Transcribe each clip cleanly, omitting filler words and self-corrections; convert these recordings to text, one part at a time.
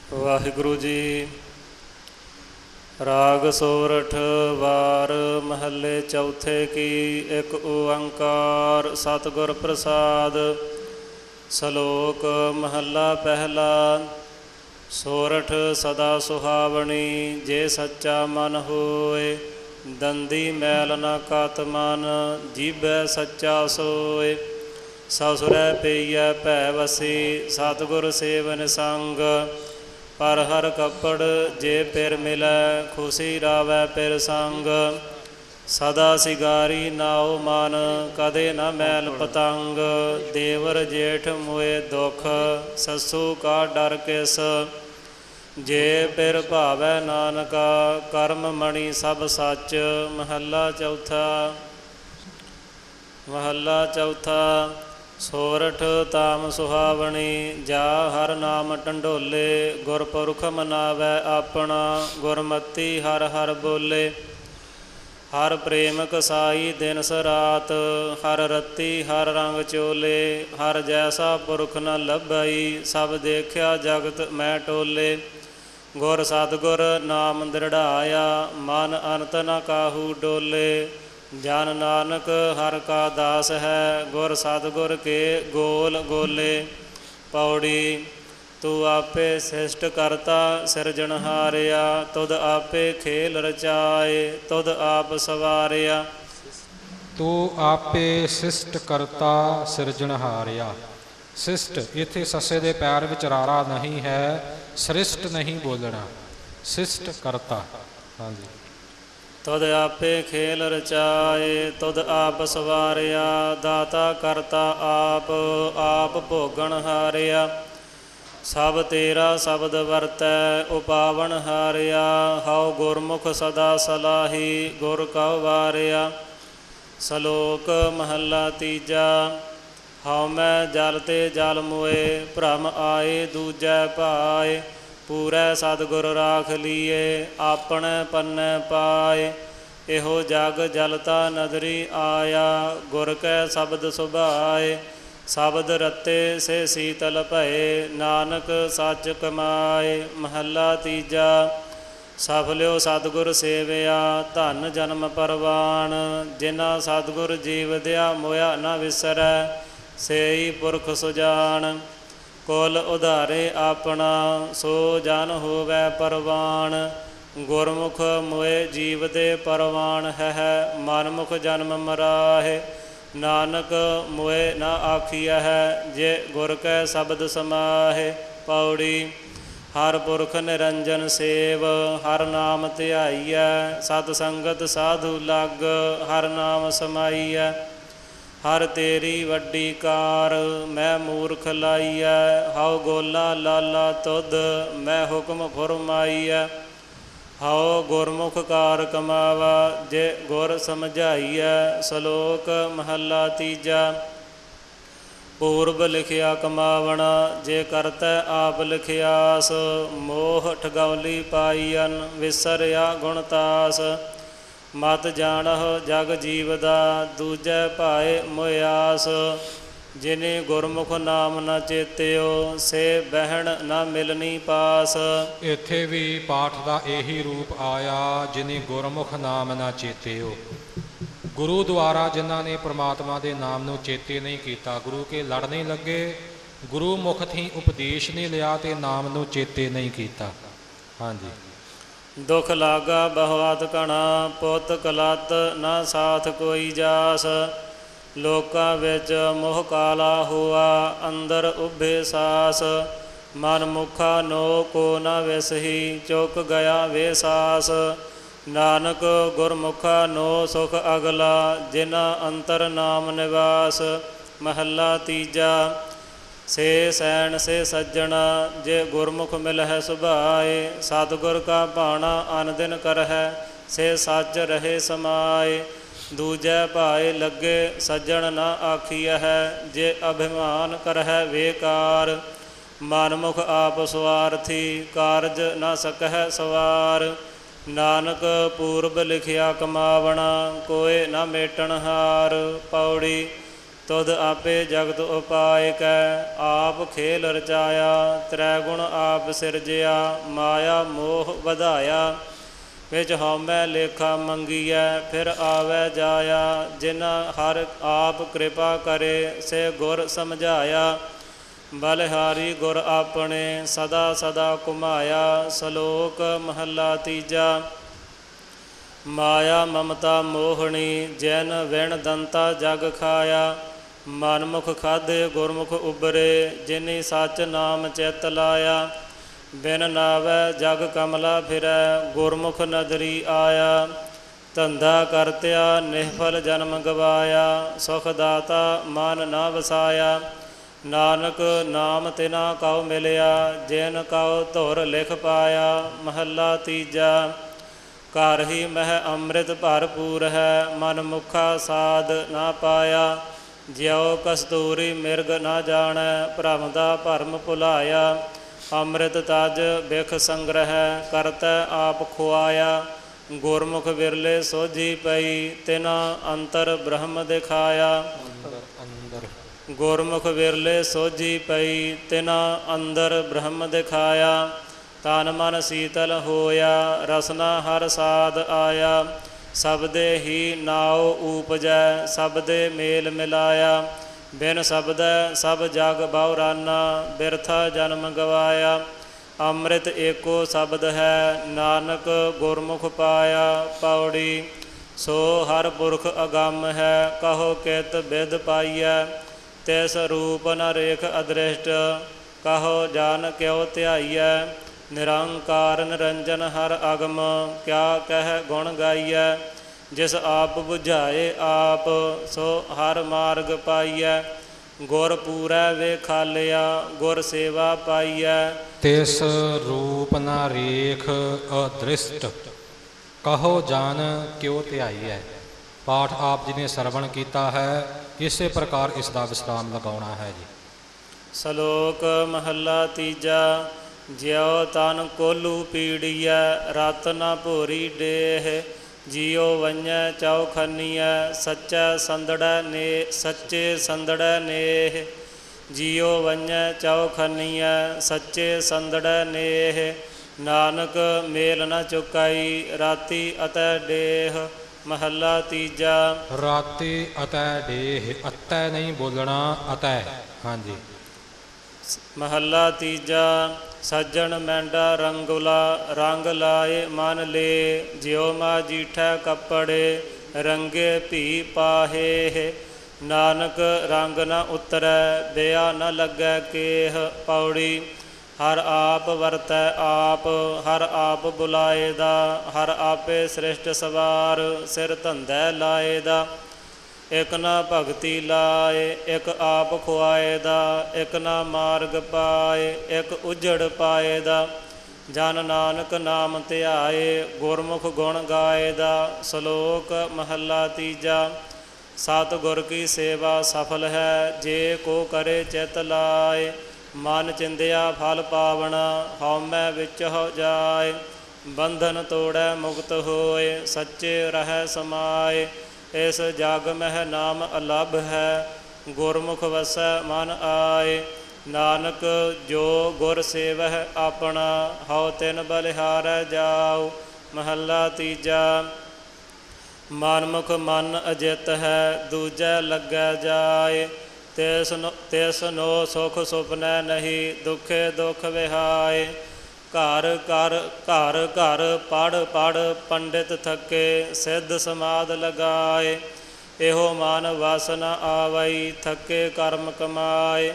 ਵਾਹਿਗੁਰੂ ਜੀ। ਰਾਗ ਸੋਰਠ ਵਾਰ ਮਹੱਲੇ ਚੌਥੇ ਕੀ। ਇੱਕ ਓੰਕਾਰ ਸਤਿਗੁਰ ਪ੍ਰਸਾਦ। ਸਲੋਕ ਮਹੱਲਾ ਪਹਿਲਾ। ਸੋਰਠ ਸਦਾ ਸੁਹਾਵਣੀ, ਜੇ ਸੱਚਾ ਮਨ ਹੋਏ। ਦੰਦੀ ਮੈਲ ਨਾ ਕਤ ਮਨ, ਜੀਭੈ ਸੱਚਾ ਸੋਏ। ਸਸੁਰੈ ਪਈਐ ਭੈ ਵਸੀ, ਸਤਿਗੁਰ ਸੇਵਨ ਸੰਗ। ਪਰ ਹਰ ਕੱਪੜ ਜੇ ਪਿਰ ਮਿਲੈ, ਖੁਸ਼ੀ ਰਾਵੈ ਪਿਰ ਸੰਗ। ਸਦਾ ਸਿਗਾਰੀ ਨਾਉ ਮਨ, ਕਦੇ ਨਾ ਮੈਲ ਪਤੰਗ। ਦੇਵਰ ਜੇਠ ਮੋਏ ਦੁਖ, ਸੱਸੂ ਕਾ ਡਰ ਕਿਸ। ਜੇ ਪਿਰ ਭਾਵੈ ਨਾਨਕਾ, ਕਰਮ ਮਣੀ ਸਭ ਸੱਚ। ਮਹੱਲਾ ਚੌਥਾ। ਮਹੱਲਾ ਚੌਥਾ। ਸੋਰਠ ਤਾਮ ਸੁਹਾਵਣੀ, ਜਾ ਹਰ ਨਾਮ ਢੰਡੋਲੇ। ਗੁਰਪੁਰਖ ਮਨਾਵੈ ਆਪਣਾ, ਗੁਰਮਤੀ ਹਰ ਹਰ ਬੋਲੇ। ਹਰ ਪ੍ਰੇਮ ਕਸਾਈ ਦਿਨਸ ਰਾਤ, ਹਰ ਰੱਤੀ ਹਰ ਰੰਗ ਚੋਲੇ। ਹਰ ਜੈਸਾ ਪੁਰਖ ਨ ਲੱਭਈ, ਸਭ ਦੇਖਿਆ ਜਗਤ ਮੈਂ ਟੋਲੇ। ਗੁਰ ਸਤਿਗੁਰ ਨਾਮ ਦ੍ਰਿੜਾਇਆ, ਮਨ ਅੰਤ ਨ ਕਾਹੂ ਡੋਲੇ। ਜਨ ਨਾਨਕ ਹਰ ਕਾ ਦਾਸ ਹੈ, ਗੁਰ ਸਤਿਗੁਰ ਕੇ ਗੋਲ ਗੋਲੇ। ਪੌੜੀ। ਤੂੰ ਆਪੇ ਸਿਸ਼ਟ ਕਰਤਾ ਸਿਰਜਣਹਾਰਿਆ, ਤੁਧ ਆਪੇ ਖੇਲ ਰਚਾਏ, ਤੁਧ ਆਪ ਸਵਾਰਿਆ। ਤੂੰ ਆਪੇ ਸਿਸ਼ਟ ਕਰਤਾ ਸਿਰਜਣਹਾਰਿਆ। ਸਿਸ਼ਟ ਇੱਥੇ ਸੱਸੇ ਦੇ ਪੈਰ ਵਿੱਚ ਰਾਰਾ ਨਹੀਂ ਹੈ, ਸ੍ਰਿਸ਼ਟ ਨਹੀਂ ਬੋਲਣਾ, ਸਿਸ਼ਟ ਕਰਤਾ। ਹਾਂਜੀ। ਤੁਧ ਆਪੇ ਖੇਲ ਰਚਾਏ, ਤੁਧ ਆਪ ਸਵਾਰਿਆ। ਦਾਤਾ ਕਰਤਾ ਆਪ, ਆਪ ਭੋਗਣ ਹਾਰਿਆ। ਸਭ ਤੇਰਾ ਸ਼ਬਦ ਵਰਤੈ, ਉਪਾਵਣ ਹਾਰਿਆ। ਹਉ ਗੁਰਮੁਖ ਸਦਾ ਸਲਾਹੀ, ਗੁਰ ਕਉ ਵਾਰਿਆ। ਸਲੋਕ ਮਹੱਲਾ ਤੀਜਾ। ਹਉ ਮੈਂ ਜਲ ਤੇ ਜਲ ਮੋਏ, ਭ੍ਰਮ ਆਏ ਦੂਜੈ ਭਾਏ। ਪੂਰੈ ਸਤਿਗੁਰ ਰਾਖ ਲੀਏ, ਆਪਣੇ ਪੰਨੈ ਪਾਏ। ਇਹੋ ਜਗ ਜਲਤਾ ਨਦਰੀ ਆਇਆ, ਗੁਰ ਕੈ ਸ਼ਬਦ ਸੁਭਾਏ। ਸ਼ਬਦ ਰਤੇ ਸੇ ਸੀਤਲ ਭਏ, ਨਾਨਕ ਸੱਚ ਕਮਾਏ। ਮਹੱਲਾ ਤੀਜਾ। ਸਫਲਿਓ ਸਤਿਗੁਰ ਸੇਵਿਆ, ਧਨ ਜਨਮ ਪਰਵਾਨ। ਜਿਨਾ ਸਤਿਗੁਰ ਜੀਵ ਦਿਆ, ਮੋਇਆ ਨ ਵਿਸਰੈ, ਸੇਈ ਪੁਰਖ ਸੁਜਾਨ। ਕੁਲ ਉਧਾਰੇ ਆਪਣਾ, ਸੋ ਜਨ ਹੋਵੈ ਪਰਵਾਨ। ਗੁਰਮੁਖ ਮੋਏ ਜੀਵ ਦੇ ਪਰਵਾਨ ਹੈ, ਮਨਮੁਖ ਜਨਮ ਮਰਾਹੇ। ਨਾਨਕ ਮੋਏ ਨਾ ਆਖੀਆ ਹੈ, ਜੇ ਗੁਰ ਕੈ ਸ਼ਬਦ ਸਮਾਹੇ। ਪੌੜੀ। ਹਰ ਪੁਰਖ ਨਿਰੰਜਨ ਸੇਵ, ਹਰ ਨਾਮ ਧਿਆਈਐ। ਸਤ ਸੰਗਤ ਸਾਧੂ ਲਗ, ਹਰ ਨਾਮ ਸਮਾਈਐ। ਹਰ ਤੇਰੀ ਵੱਡੀ ਕਾਰ, ਮੈਂ ਮੂਰਖ ਲਾਈਐ। ਹਉ ਗੋਲਾ ਲਾਲਾ ਤੁਧ, ਮੈਂ ਹੁਕਮ ਫੁਰਮਾਈਐ। ਹਉ ਗੁਰਮੁਖ ਕਾਰ ਕਮਾਵਾ, ਜੇ ਗੁਰ ਸਮਝਾਈਐ। ਸਲੋਕ ਮਹੱਲਾ ਤੀਜਾ। ਪੂਰਬ ਲਿਖਿਆ ਕਮਾਵਣਾ, ਜੇ ਕਰਤੈ ਆਪ ਲਿਖਿਆਸ। ਮੋਹ ਠਗੌਲੀ ਪਾਈਅਨ, ਵਿਸਰਿਆ ਗੁਣਤਾਸ। ਮਤ ਜਾਣਹੁ ਜਗ ਜੀਵ ਦਾ, ਦੂਜੈ ਭਾਏ ਮੁਆਸ। ਜਿਨੇ ਗੁਰਮੁਖ ਨਾਮ ਨ ਚੇਤਿਓ, ਸੇ ਬਹਿਣ ਨ ਮਿਲਣੀ ਪਾਸ। ਇੱਥੇ ਵੀ ਪਾਠ ਦਾ ਇਹੀ ਰੂਪ ਆਇਆ, ਜਿਨੇ ਗੁਰਮੁਖ ਨਾਮ ਨਾ ਚੇਤਿਓ। ਗੁਰੂ ਦੁਆਰਾ ਜਿਨ੍ਹਾਂ ਨੇ ਪ੍ਰਮਾਤਮਾ ਦੇ ਨਾਮ ਨੂੰ ਚੇਤੇ ਨਹੀਂ ਕੀਤਾ, ਗੁਰੂ ਕੇ ਲੜ ਨਹੀਂ ਲੱਗੇ, ਗੁਰੂ ਮੁਖ ਥੀ ਉਪਦੇਸ਼ ਨਹੀਂ ਲਿਆ ਤੇ ਨਾਮ ਨੂੰ ਚੇਤੇ ਨਹੀਂ ਕੀਤਾ। ਹਾਂਜੀ। ਦੁਖ ਲਾਗਾ ਬਹੁਆਤ ਘਣਾ, ਪੁੱਤ ਕਲਤ ਨਾ ਸਾਥ ਕੋਈ ਜਾਸ। ਲੋਕਾਂ ਵਿੱਚ ਮੋਹ ਕਾਲਾ ਹੋਆ, ਅੰਦਰ ਉੱਭੇ ਸਾਸ। ਮਨ ਮੁਖਾ ਨੋ ਕੋ ਨ ਵਿਸਹੀ, ਚੁੱਕ ਗਿਆ ਵੇ ਸਾਸ। ਨਾਨਕ ਗੁਰਮੁਖਾ ਨੋ ਸੁਖ ਅਗਲਾ, ਜਿਨਾ ਅੰਤਰ ਨਾਮ ਨਿਵਾਸ। ਮਹੱਲਾ ਤੀਜਾ। ਸੇ ਸੈਣ ਸੇ ਸੱਜਣਾ, ਜੇ ਗੁਰਮੁਖ ਮਿਲਹਿ ਸੁਭਾਏ। ਸਤਿਗੁਰ ਕਾ ਭਾਣਾ ਅਨ ਦਿਨ ਕਰਹਿ, ਸੇ ਸੱਚ ਰਹੇ ਸਮਾਏ। ਦੂਜੈ ਭਾਏ ਲੱਗੇ, ਸੱਜਣ ਨਾ ਆਖੀਆ ਹੈ। ਜੇ ਅਭਿਮਾਨ ਕਰਹਿ ਵੇਕਾਰ, ਮਨਮੁਖ ਆਪ ਸਵਾਰਥੀ। ਕਾਰਜ ਨਾ ਸਕਹਿ ਸਵਾਰ। ਨਾਨਕ ਪੂਰਬ ਲਿਖਿਆ ਕਮਾਵਣਾ, ਕੋਇ ਨਾ ਮੇਟਣ ਹਾਰ। ਪੌੜੀ। ਤੁਧ ਆਪੇ ਜਗਤ ਉਪਾਇ ਕੈ, ਆਪ ਖੇਲ ਰਚਾਇਆ। ਤ੍ਰੈ ਗੁਣ ਆਪ ਸਿਰਜਿਆ, ਮਾਇਆ ਮੋਹ ਵਧਾਇਆ। ਵਿੱਚ ਹਉਮੈ ਲੇਖਾ ਮੰਗੀਐ, ਫਿਰ ਆਵੈ ਜਾਇਆ। ਜਿਨਾ ਹਰ ਆਪ ਕਿਰਪਾ ਕਰੇ, ਸੇ ਗੁਰ ਸਮਝਾਇਆ। ਬਲਿਹਾਰੀ ਗੁਰ ਆਪਣੇ, ਸਦਾ ਸਦਾ ਘੁਮਾਇਆ। ਸ਼ਲੋਕ ਮਹੱਲਾ ਤੀਜਾ। ਮਾਇਆ ਮਮਤਾ ਮੋਹਣੀ, ਜੈਨ ਵਿਣ ਦੰਤਾ ਜਗ ਖਾਇਆ। ਮਨਮੁਖ ਖਾਧੇ ਗੁਰਮੁਖ ਉਬਰੇ, ਜਿਨੀ ਸੱਚ ਨਾਮ ਚਿਤ ਲਾਇਆ। ਬਿਨ ਨਾਵੈ ਜਗ ਕਮਲਾ ਫਿਰੈ, ਗੁਰਮੁਖ ਨਦਰੀ ਆਇਆ। ਧੰਦਾ ਕਰਤਿਆ ਨਿਹਫਲ ਜਨਮ ਗਵਾਇਆ, ਸੁਖ ਦਾਤਾ ਮਨ ਨਾ ਵਸਾਇਆ। ਨਾਨਕ ਨਾਮ ਤਿਨਾ ਕਉ ਮਿਲਿਆ, ਜਿਨ ਕਉ ਧੁਰ ਲਿਖ ਪਾਇਆ। ਮਹੱਲਾ ਤੀਜਾ। ਘਰ ਹੀ ਮਹਿ ਅੰਮ੍ਰਿਤ ਭਰਪੂਰ ਹੈ, ਮਨ ਮੁਖਾ ਸਾਧ ਨਾ ਪਾਇਆ। ਜਿਉ ਕਸਤੂਰੀ ਮਿਰਗ ਨਾ ਜਾਣੈ, ਭਰਮ ਦਾ ਭਰਮ ਭੁਲਾਇਆ। ਅੰਮ੍ਰਿਤ ਤਜ ਬਿਖ ਸੰਗ੍ਰਹਿ, ਕਰਤੈ ਆਪ ਖੁਆਇਆ। ਗੁਰਮੁਖ ਵਿਰਲੇ ਸੋਝੀ ਪਈ, ਤਿਨਾ ਅੰਤਰ ਬ੍ਰਹਮ ਦਿਖਾਇਆ। ਗੁਰਮੁਖ ਵਿਰਲੇ ਸੋਝੀ ਪਈ, ਤਿਨਾ ਅੰਦਰ ਬ੍ਰਹਮ ਦਿਖਾਇਆ। ਤਨ ਮਨ ਸੀਤਲ ਹੋਇਆ, ਰਸਨਾ ਹਰ ਸਾਧ ਆਇਆ। ਸਬਦੇ ਹੀ ਨਾਉ ਊਪਜੈ, ਸਬਦੇ ਮੇਲ ਮਿਲਾਇਆ। ਬਿਨ ਸ਼ਬਦੈ ਸਭ ਜਗ ਬਹੁਰਾਨਾ, ਬਿਰਥਾ ਜਨਮ ਗਵਾਇਆ। ਅੰਮ੍ਰਿਤ ਏਕੋ ਸ਼ਬਦ ਹੈ, ਨਾਨਕ ਗੁਰਮੁਖ ਪਾਇਆ। ਪੌੜੀ। ਸੋ ਹਰ ਪੁਰਖ ਅਗੰਮ ਹੈ, ਕਹੋ ਕਿਤ ਬਿਦ ਪਾਈਐ। ਤਿਸ ਰੂਪ ਨ ਰੇਖ ਅਦ੍ਰਿਸ਼ਟ, ਕਹੋ ਜਾਨ ਕਿਉ ਧਿਆਈਐ। ਨਿਰੰਕਾਰ ਨਿਰੰਜਨ ਹਰ ਅਗਮ, ਕਿਆ ਕਹਿ ਗੁਣ ਗਾਈਐ। ਜਿਸ ਆਪ ਬੁਝਾਏ ਆਪ, ਸੋ ਹਰ ਮਾਰਗ ਪਾਈਐ। ਗੁਰ ਪੂਰੈ ਵੇਖਾਲਿਆ, ਗੁਰ ਸੇਵਾ ਪਾਈਐ। ਤਿਸ ਰੂਪ ਨ ਰੇਖ ਅਦ੍ਰਿਸ਼ਟ, ਕਹੋ ਜਾਨ ਕਿਉ ਧਿਆਈਐ। ਪਾਠ ਆਪ ਜੀ ਨੇ ਸਰਵਣ ਕੀਤਾ ਹੈ, ਇਸੇ ਪ੍ਰਕਾਰ ਇਸ ਦਾ ਵਿਸਰਾਮ ਲਗਾਉਣਾ ਹੈ ਜੀ। ਸ਼ਲੋਕ ਮਹੱਲਾ ਤੀਜਾ। ਜਿਉ ਤਨ ਕੋਲੂ ਪੀੜੀਐ, ਰਤ ਨ ਭੋਰੀ ਡੇਹ। ਜੀਉ ਵੰਝੈ ਚੌਖਨੀਐ, ਸੱਚੈ ਸੰਦੜੈ ਨੇ ਸੱਚੇ ਸੰਦੜੈ ਨੇਹ। ਜੀਉ ਵੰਝੈ ਚੌਖਨੀਐ, ਸੱਚੇ ਸੰਦੜੈ ਨੇਹ। ਨਾਨਕ ਮੇਲ ਨ ਚੁਕਾਈ, ਰਾਤੀ ਅਤੈ ਡੇਹ। ਮਹੱਲਾ ਤੀਜਾ। ਰਾਤੀ ਅਤੈ ਡੇਹ, ਅਤੈ ਨਹੀਂ ਬੋਲਣਾ, ਅਤੈ। ਹਾਂਜੀ। ਮਹੱਲਾ ਤੀਜਾ। ਸੱਜਣ ਮੈਂਡਾ ਰੰਗੁਲਾ, ਰੰਗ ਲਾਏ ਮਨ ਲੇ। ਜਿਉ ਮਾ ਜੀਠੈ ਕੱਪੜੇ, ਰੰਗੇ ਭੀ ਪਾਹੇ। ਨਾਨਕ ਰੰਗ ਨ ਉਤਰੈ, ਬਿਆ ਨ ਲੱਗੈ ਕੇਹ। ਪੌੜੀ। ਹਰ ਆਪ ਵਰਤੈ ਆਪ, ਹਰ ਆਪ ਬੁਲਾਏ ਦਾ। ਹਰ ਆਪੇ ਸ੍ਰਿਸ਼ਟ ਸਵਾਰ, ਸਿਰ ਧੰਦੈ ਲਾਏ ਦਾ। ਇਕ ਨਾ ਭਗਤੀ ਲਾਏ, ਇਕ ਆਪ ਖੁਆਏ ਦਾ। ਇਕ ਨਾ ਮਾਰਗ ਪਾਏ, ਇਕ ਉਜੜ ਪਾਏ ਦਾ। ਜਨ ਨਾਨਕ ਨਾਮ ਧਿਆਏ, ਗੁਰਮੁਖ ਗੁਣ ਗਾਏ ਦਾ। ਸ਼ਲੋਕ ਮਹੱਲਾ ਤੀਜਾ। ਸਤਿਗੁਰ ਕੀ ਸੇਵਾ ਸਫਲ ਹੈ, ਜੇ ਕੋ ਕਰੇ ਚਿਤ ਲਾਏ। ਮਨ ਚਿੰਦਿਆ ਫਲ ਪਾਵਣਾ, ਹਉਮੈ ਵਿੱਚ ਹੋ ਜਾਏ। ਬੰਧਨ ਤੋੜੈ ਮੁਕਤ ਹੋਏ, ਸੱਚੇ ਰਹਿ ਸਮਾਏ। ਇਸ ਜਗ ਮਹਿ ਨਾਮ ਅਲੱਭ ਹੈ, ਗੁਰਮੁਖ ਵਸੈ ਮਨ ਆਏ। ਨਾਨਕ ਜੋ ਗੁਰ ਸੇਵਹਿ ਆਪਣਾ, ਹਉ ਤਿਨ ਬਲਿਹਾਰੈ ਜਾਉ। ਮਹੱਲਾ ਤੀਜਾ। ਮਨਮੁਖ ਮਨ ਅਜਿਤ ਹੈ, ਦੂਜੈ ਲੱਗੈ ਜਾਏ। ਤਿਸ ਨੋ ਸੁਖ ਸੁਪਨੈ ਨਹੀਂ, ਦੁਖੇ ਦੁਖ ਵਿਹਾਏ। ਘਰ ਘਰ ਪੜ੍ਹ ਪੜ੍ਹ ਪੰਡਿਤ ਥੱਕੇ, ਸਿੱਧ ਸਮਾਧ ਲਗਾਏ। ਇਹੋ ਮਨ ਵਸ ਨ ਆਵਈ, ਥੱਕੇ ਕਰਮ ਕਮਾਏ।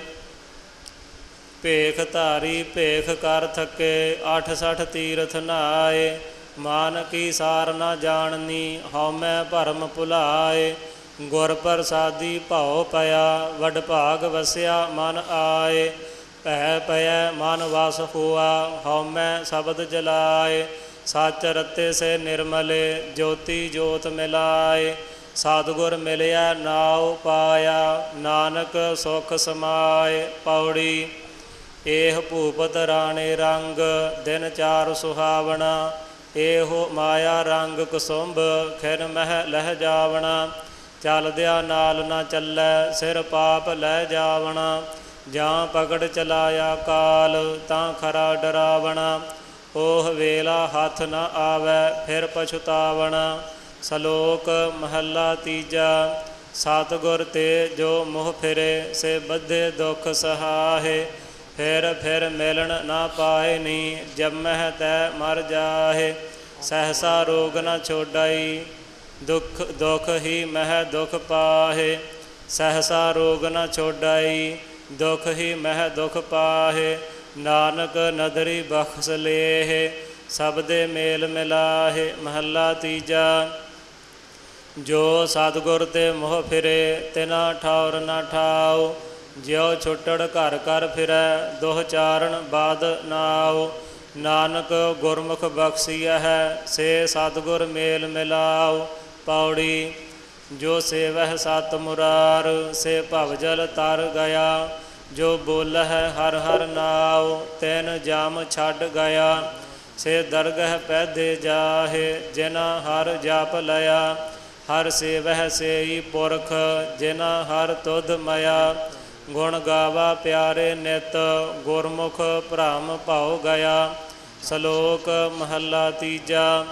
ਭੇਖ ਧਾਰੀ ਭੇਖ ਕਰ ਥੱਕੇ, 68 ਤੀਰਥ ਨਹਾਏ। ਮਾਨ ਕੀ ਸਾਰ ਨ ਜਾਣਨੀ, ਹਉਮੈ ਭਰਮ ਭੁਲਾਏ। ਗੁਰ ਪ੍ਰਸਾਦੀ ਭਉ ਪਿਆ, ਵਡ ਭਾਗ ਵਸਿਆ ਮਨ ਆਏ। ਭੈ ਪਇਐ ਮਨ ਵਸ ਹੋਆ, ਹਉਮੈ ਸ਼ਬਦ ਜਲਾਏ। ਸੱਚ ਰਤੇ ਸੇ ਨਿਰਮਲੇ, ਜੋਤੀ ਜੋਤ ਮਿਲਾਏ। ਸਤਿਗੁਰ ਮਿਲਿਆ ਨਾਉ ਪਾਇਆ, ਨਾਨਕ ਸੁਖ ਸਮਾਏ। ਪੌੜੀ। ਇਹ ਭੂਪਤ ਰਾਣੇ ਰੰਗ, ਦਿਨ ਚਾਰ ਸੁਹਾਵਣਾ। ਇਹੋ ਮਾਇਆ ਰੰਗ ਕੁਸੁੰਭ, ਖਿਨ ਮਹਿ ਲਹਿ ਜਾਵਣਾ। ਚੱਲਦਿਆਂ ਨਾਲ ਨਾ ਚੱਲੈ, ਸਿਰ ਪਾਪ ਲੈ ਜਾਵਣਾ। ਜਾਂ ਪਕੜ ਚਲਾਇਆ ਕਾਲ, ਤਾਂ ਖਰਾ ਡਰਾਵਣਾ। ਉਹ ਵੇਲਾ ਹੱਥ ਨਾ ਆਵੈ, ਫਿਰ ਪਛੁਤਾਵਣਾ। ਸਲੋਕ ਮਹੱਲਾ ਤੀਜਾ। ਸਤਿਗੁਰ ਤੇ ਜੋ ਮੋਹ ਫਿਰੇ, ਸੇ ਬੱਧੇ ਦੁੱਖ ਸਹਾਹੇ। ਫਿਰ ਮਿਲਣ ਨਾ ਪਾਏ ਨੀ, ਜੰਮਹਿ ਤੈ ਮਰ ਜਾਹੇ। ਸਹਸਾ ਰੋਗ ਨਾ ਛੋਡਾਈ, ਦੁੱਖ ਹੀ ਮਹਿ ਦੁੱਖ ਪਾਹੇ। ਸਹਸਾ ਰੋਗ ਨਾ ਛੋਡਾਈ, ਦੁੱਖ ਹੀ ਮਹਿ ਦੁੱਖ ਪਾਹੇ। ਨਾਨਕ ਨਦਰੀ ਬਖਸ਼ ਲੇਹੇ, ਸਬਦੇ ਮੇਲ ਮਿਲਾਹੇ। ਮਹੱਲਾ ਤੀਜਾ। ਜੋ ਸਤਿਗੁਰ ਤੇ ਮੋਹ ਫਿਰੇ, ਤਿਨਾ ਠੌਰ ਨਾ ਠਾਉ। ਜਿਉ ਛੁੱਟੜ ਘਰ ਘਰ ਫਿਰੈ, ਦੁਹ ਚਾਰਨ ਬਾਦ ਨਾਉ। ਨਾਨਕ ਗੁਰਮੁਖ ਬਖਸ਼ੀਆ ਹੈ, ਸੇ ਸਤਿਗੁਰ ਮੇਲ ਮਿਲਾਉ। ਪੌੜੀ। ਜੋ ਸੇਵਹਿ ਸਤ ਮੁਰਾਰ, ਸੇ ਭਵਜਲ ਤਰ ਗਿਆ। ਜੋ ਬੋਲਹਿ ਹਰਿ ਹਰਿ ਨਾਉ, ਤੈਨ ਜਾਮ ਛੱਡ ਗਿਆ। ਸੇ ਦਰਗਹਿ ਪੈਦੇ ਜਾਹੇ, ਜਿਨਾ ਹਰਿ ਜਪ ਲਿਆ। ਹਰਿ ਸੇਵਹਿ ਸੇਈ ਪੁਰਖ, ਜਿਨਾ ਹਰਿ ਤੁਧ ਮਇਆ। ਗੁਣ ਗਾਵਾ ਪਿਆਰੇ ਨਿਤ, ਗੁਰਮੁਖ ਭ੍ਰਮ ਭਉ ਗਿਆ। ਸਲੋਕ ਮਹੱਲਾ ਤੀਜਾ।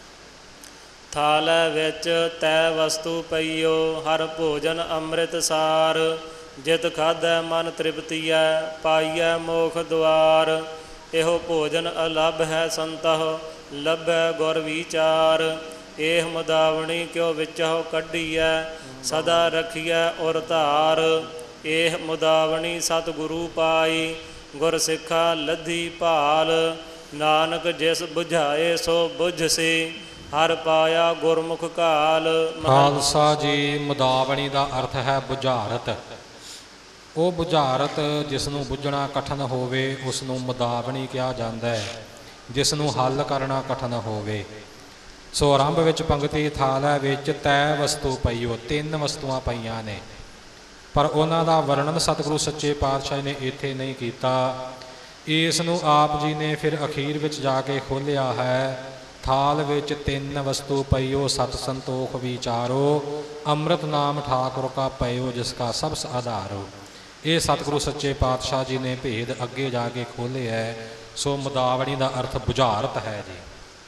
ਥਾਲੈ ਵਿੱਚ ਤੈ ਵਸਤੂ ਪਈਓ, ਹਰ ਭੋਜਨ ਅੰਮ੍ਰਿਤ ਸਾਰ। ਜਿਤ ਖਾਧੈ ਮਨ ਤ੍ਰਿਪਤੀਐ, ਪਾਈਐ ਮੋਖ ਦੁਆਰ। ਇਹੋ ਭੋਜਨ ਅਲੱਭ ਹੈ ਸੰਤਹੁ, ਲੱਭੈ ਗੁਰ ਵਿਚਾਰ। ਇਹ ਮੁਦਾਵਣੀ ਕਿਉ ਵਿੱਚਹੁ ਕੱਢੀਐ, ਸਦਾ ਰਖੀਐ ਉਰ ਧਾਰ। ਇਹ ਮੁਦਾਵਣੀ ਸਤਿਗੁਰੂ ਪਾਈ, ਗੁਰ ਸਿੱਖਾ ਲੱਧੀ ਭਾਲ। ਨਾਨਕ ਜਿਸ ਬੁਝਾਏ ਸੋ ਬੁਝਸੀ, ਹਰ ਪਾਇਆ ਗੁਰਮੁਖ ਘਾਲ। ਖਾਲਸਾ ਜੀ, ਮੁਦਾਵਣੀ ਦਾ ਅਰਥ ਹੈ ਬੁਝਾਰਤ। ਉਹ ਬੁਝਾਰਤ ਜਿਸ ਨੂੰ ਬੁੱਝਣਾ ਕਠਨ ਹੋਵੇ, ਉਸ ਨੂੰ ਮੁਦਾਵਣੀ ਕਿਹਾ ਜਾਂਦਾ ਹੈ। ਜਿਸ ਨੂੰ ਹੱਲ ਕਰਨਾ ਕਠਨ ਹੋਵੇ। ਸੋ ਆਰੰਭ ਵਿੱਚ ਪੰਗਤੀ ਥਾਲੈ ਵਿੱਚ ਤੈ ਵਸਤੂ ਪਈਓ, 3 ਵਸਤੂਆਂ ਪਈਆਂ ਨੇ, ਪਰ ਉਹਨਾਂ ਦਾ ਵਰਣਨ ਸਤਿਗੁਰੂ ਸੱਚੇ ਪਾਤਸ਼ਾਹ ਨੇ ਇੱਥੇ ਨਹੀਂ ਕੀਤਾ। ਇਸ ਨੂੰ ਆਪ ਜੀ ਨੇ ਫਿਰ ਅਖੀਰ ਵਿੱਚ ਜਾ ਕੇ ਖੋਲ੍ਹਿਆ ਹੈ। ਥਾਲ ਵਿੱਚ 3 ਵਸਤੂ ਪਈਓ, ਸਤ ਸੰਤੋਖ ਵਿਚਾਰੋ। ਅੰਮ੍ਰਿਤ ਨਾਮ ਠਾਕੁਰ ਕਾ ਪਇਓ, ਜਿਸ ਕਾ ਸਬਸ ਆਧਾਰੋ। ਇਹ ਸਤਿਗੁਰੂ ਸੱਚੇ ਪਾਤਸ਼ਾਹ ਜੀ ਨੇ ਭੇਦ ਅੱਗੇ ਜਾ ਕੇ ਖੋਲ੍ਹਿਆ ਹੈ। ਸੋ ਮੁਦਾਵਣੀ ਦਾ ਅਰਥ ਬੁਝਾਰਤ ਹੈ ਜੀ।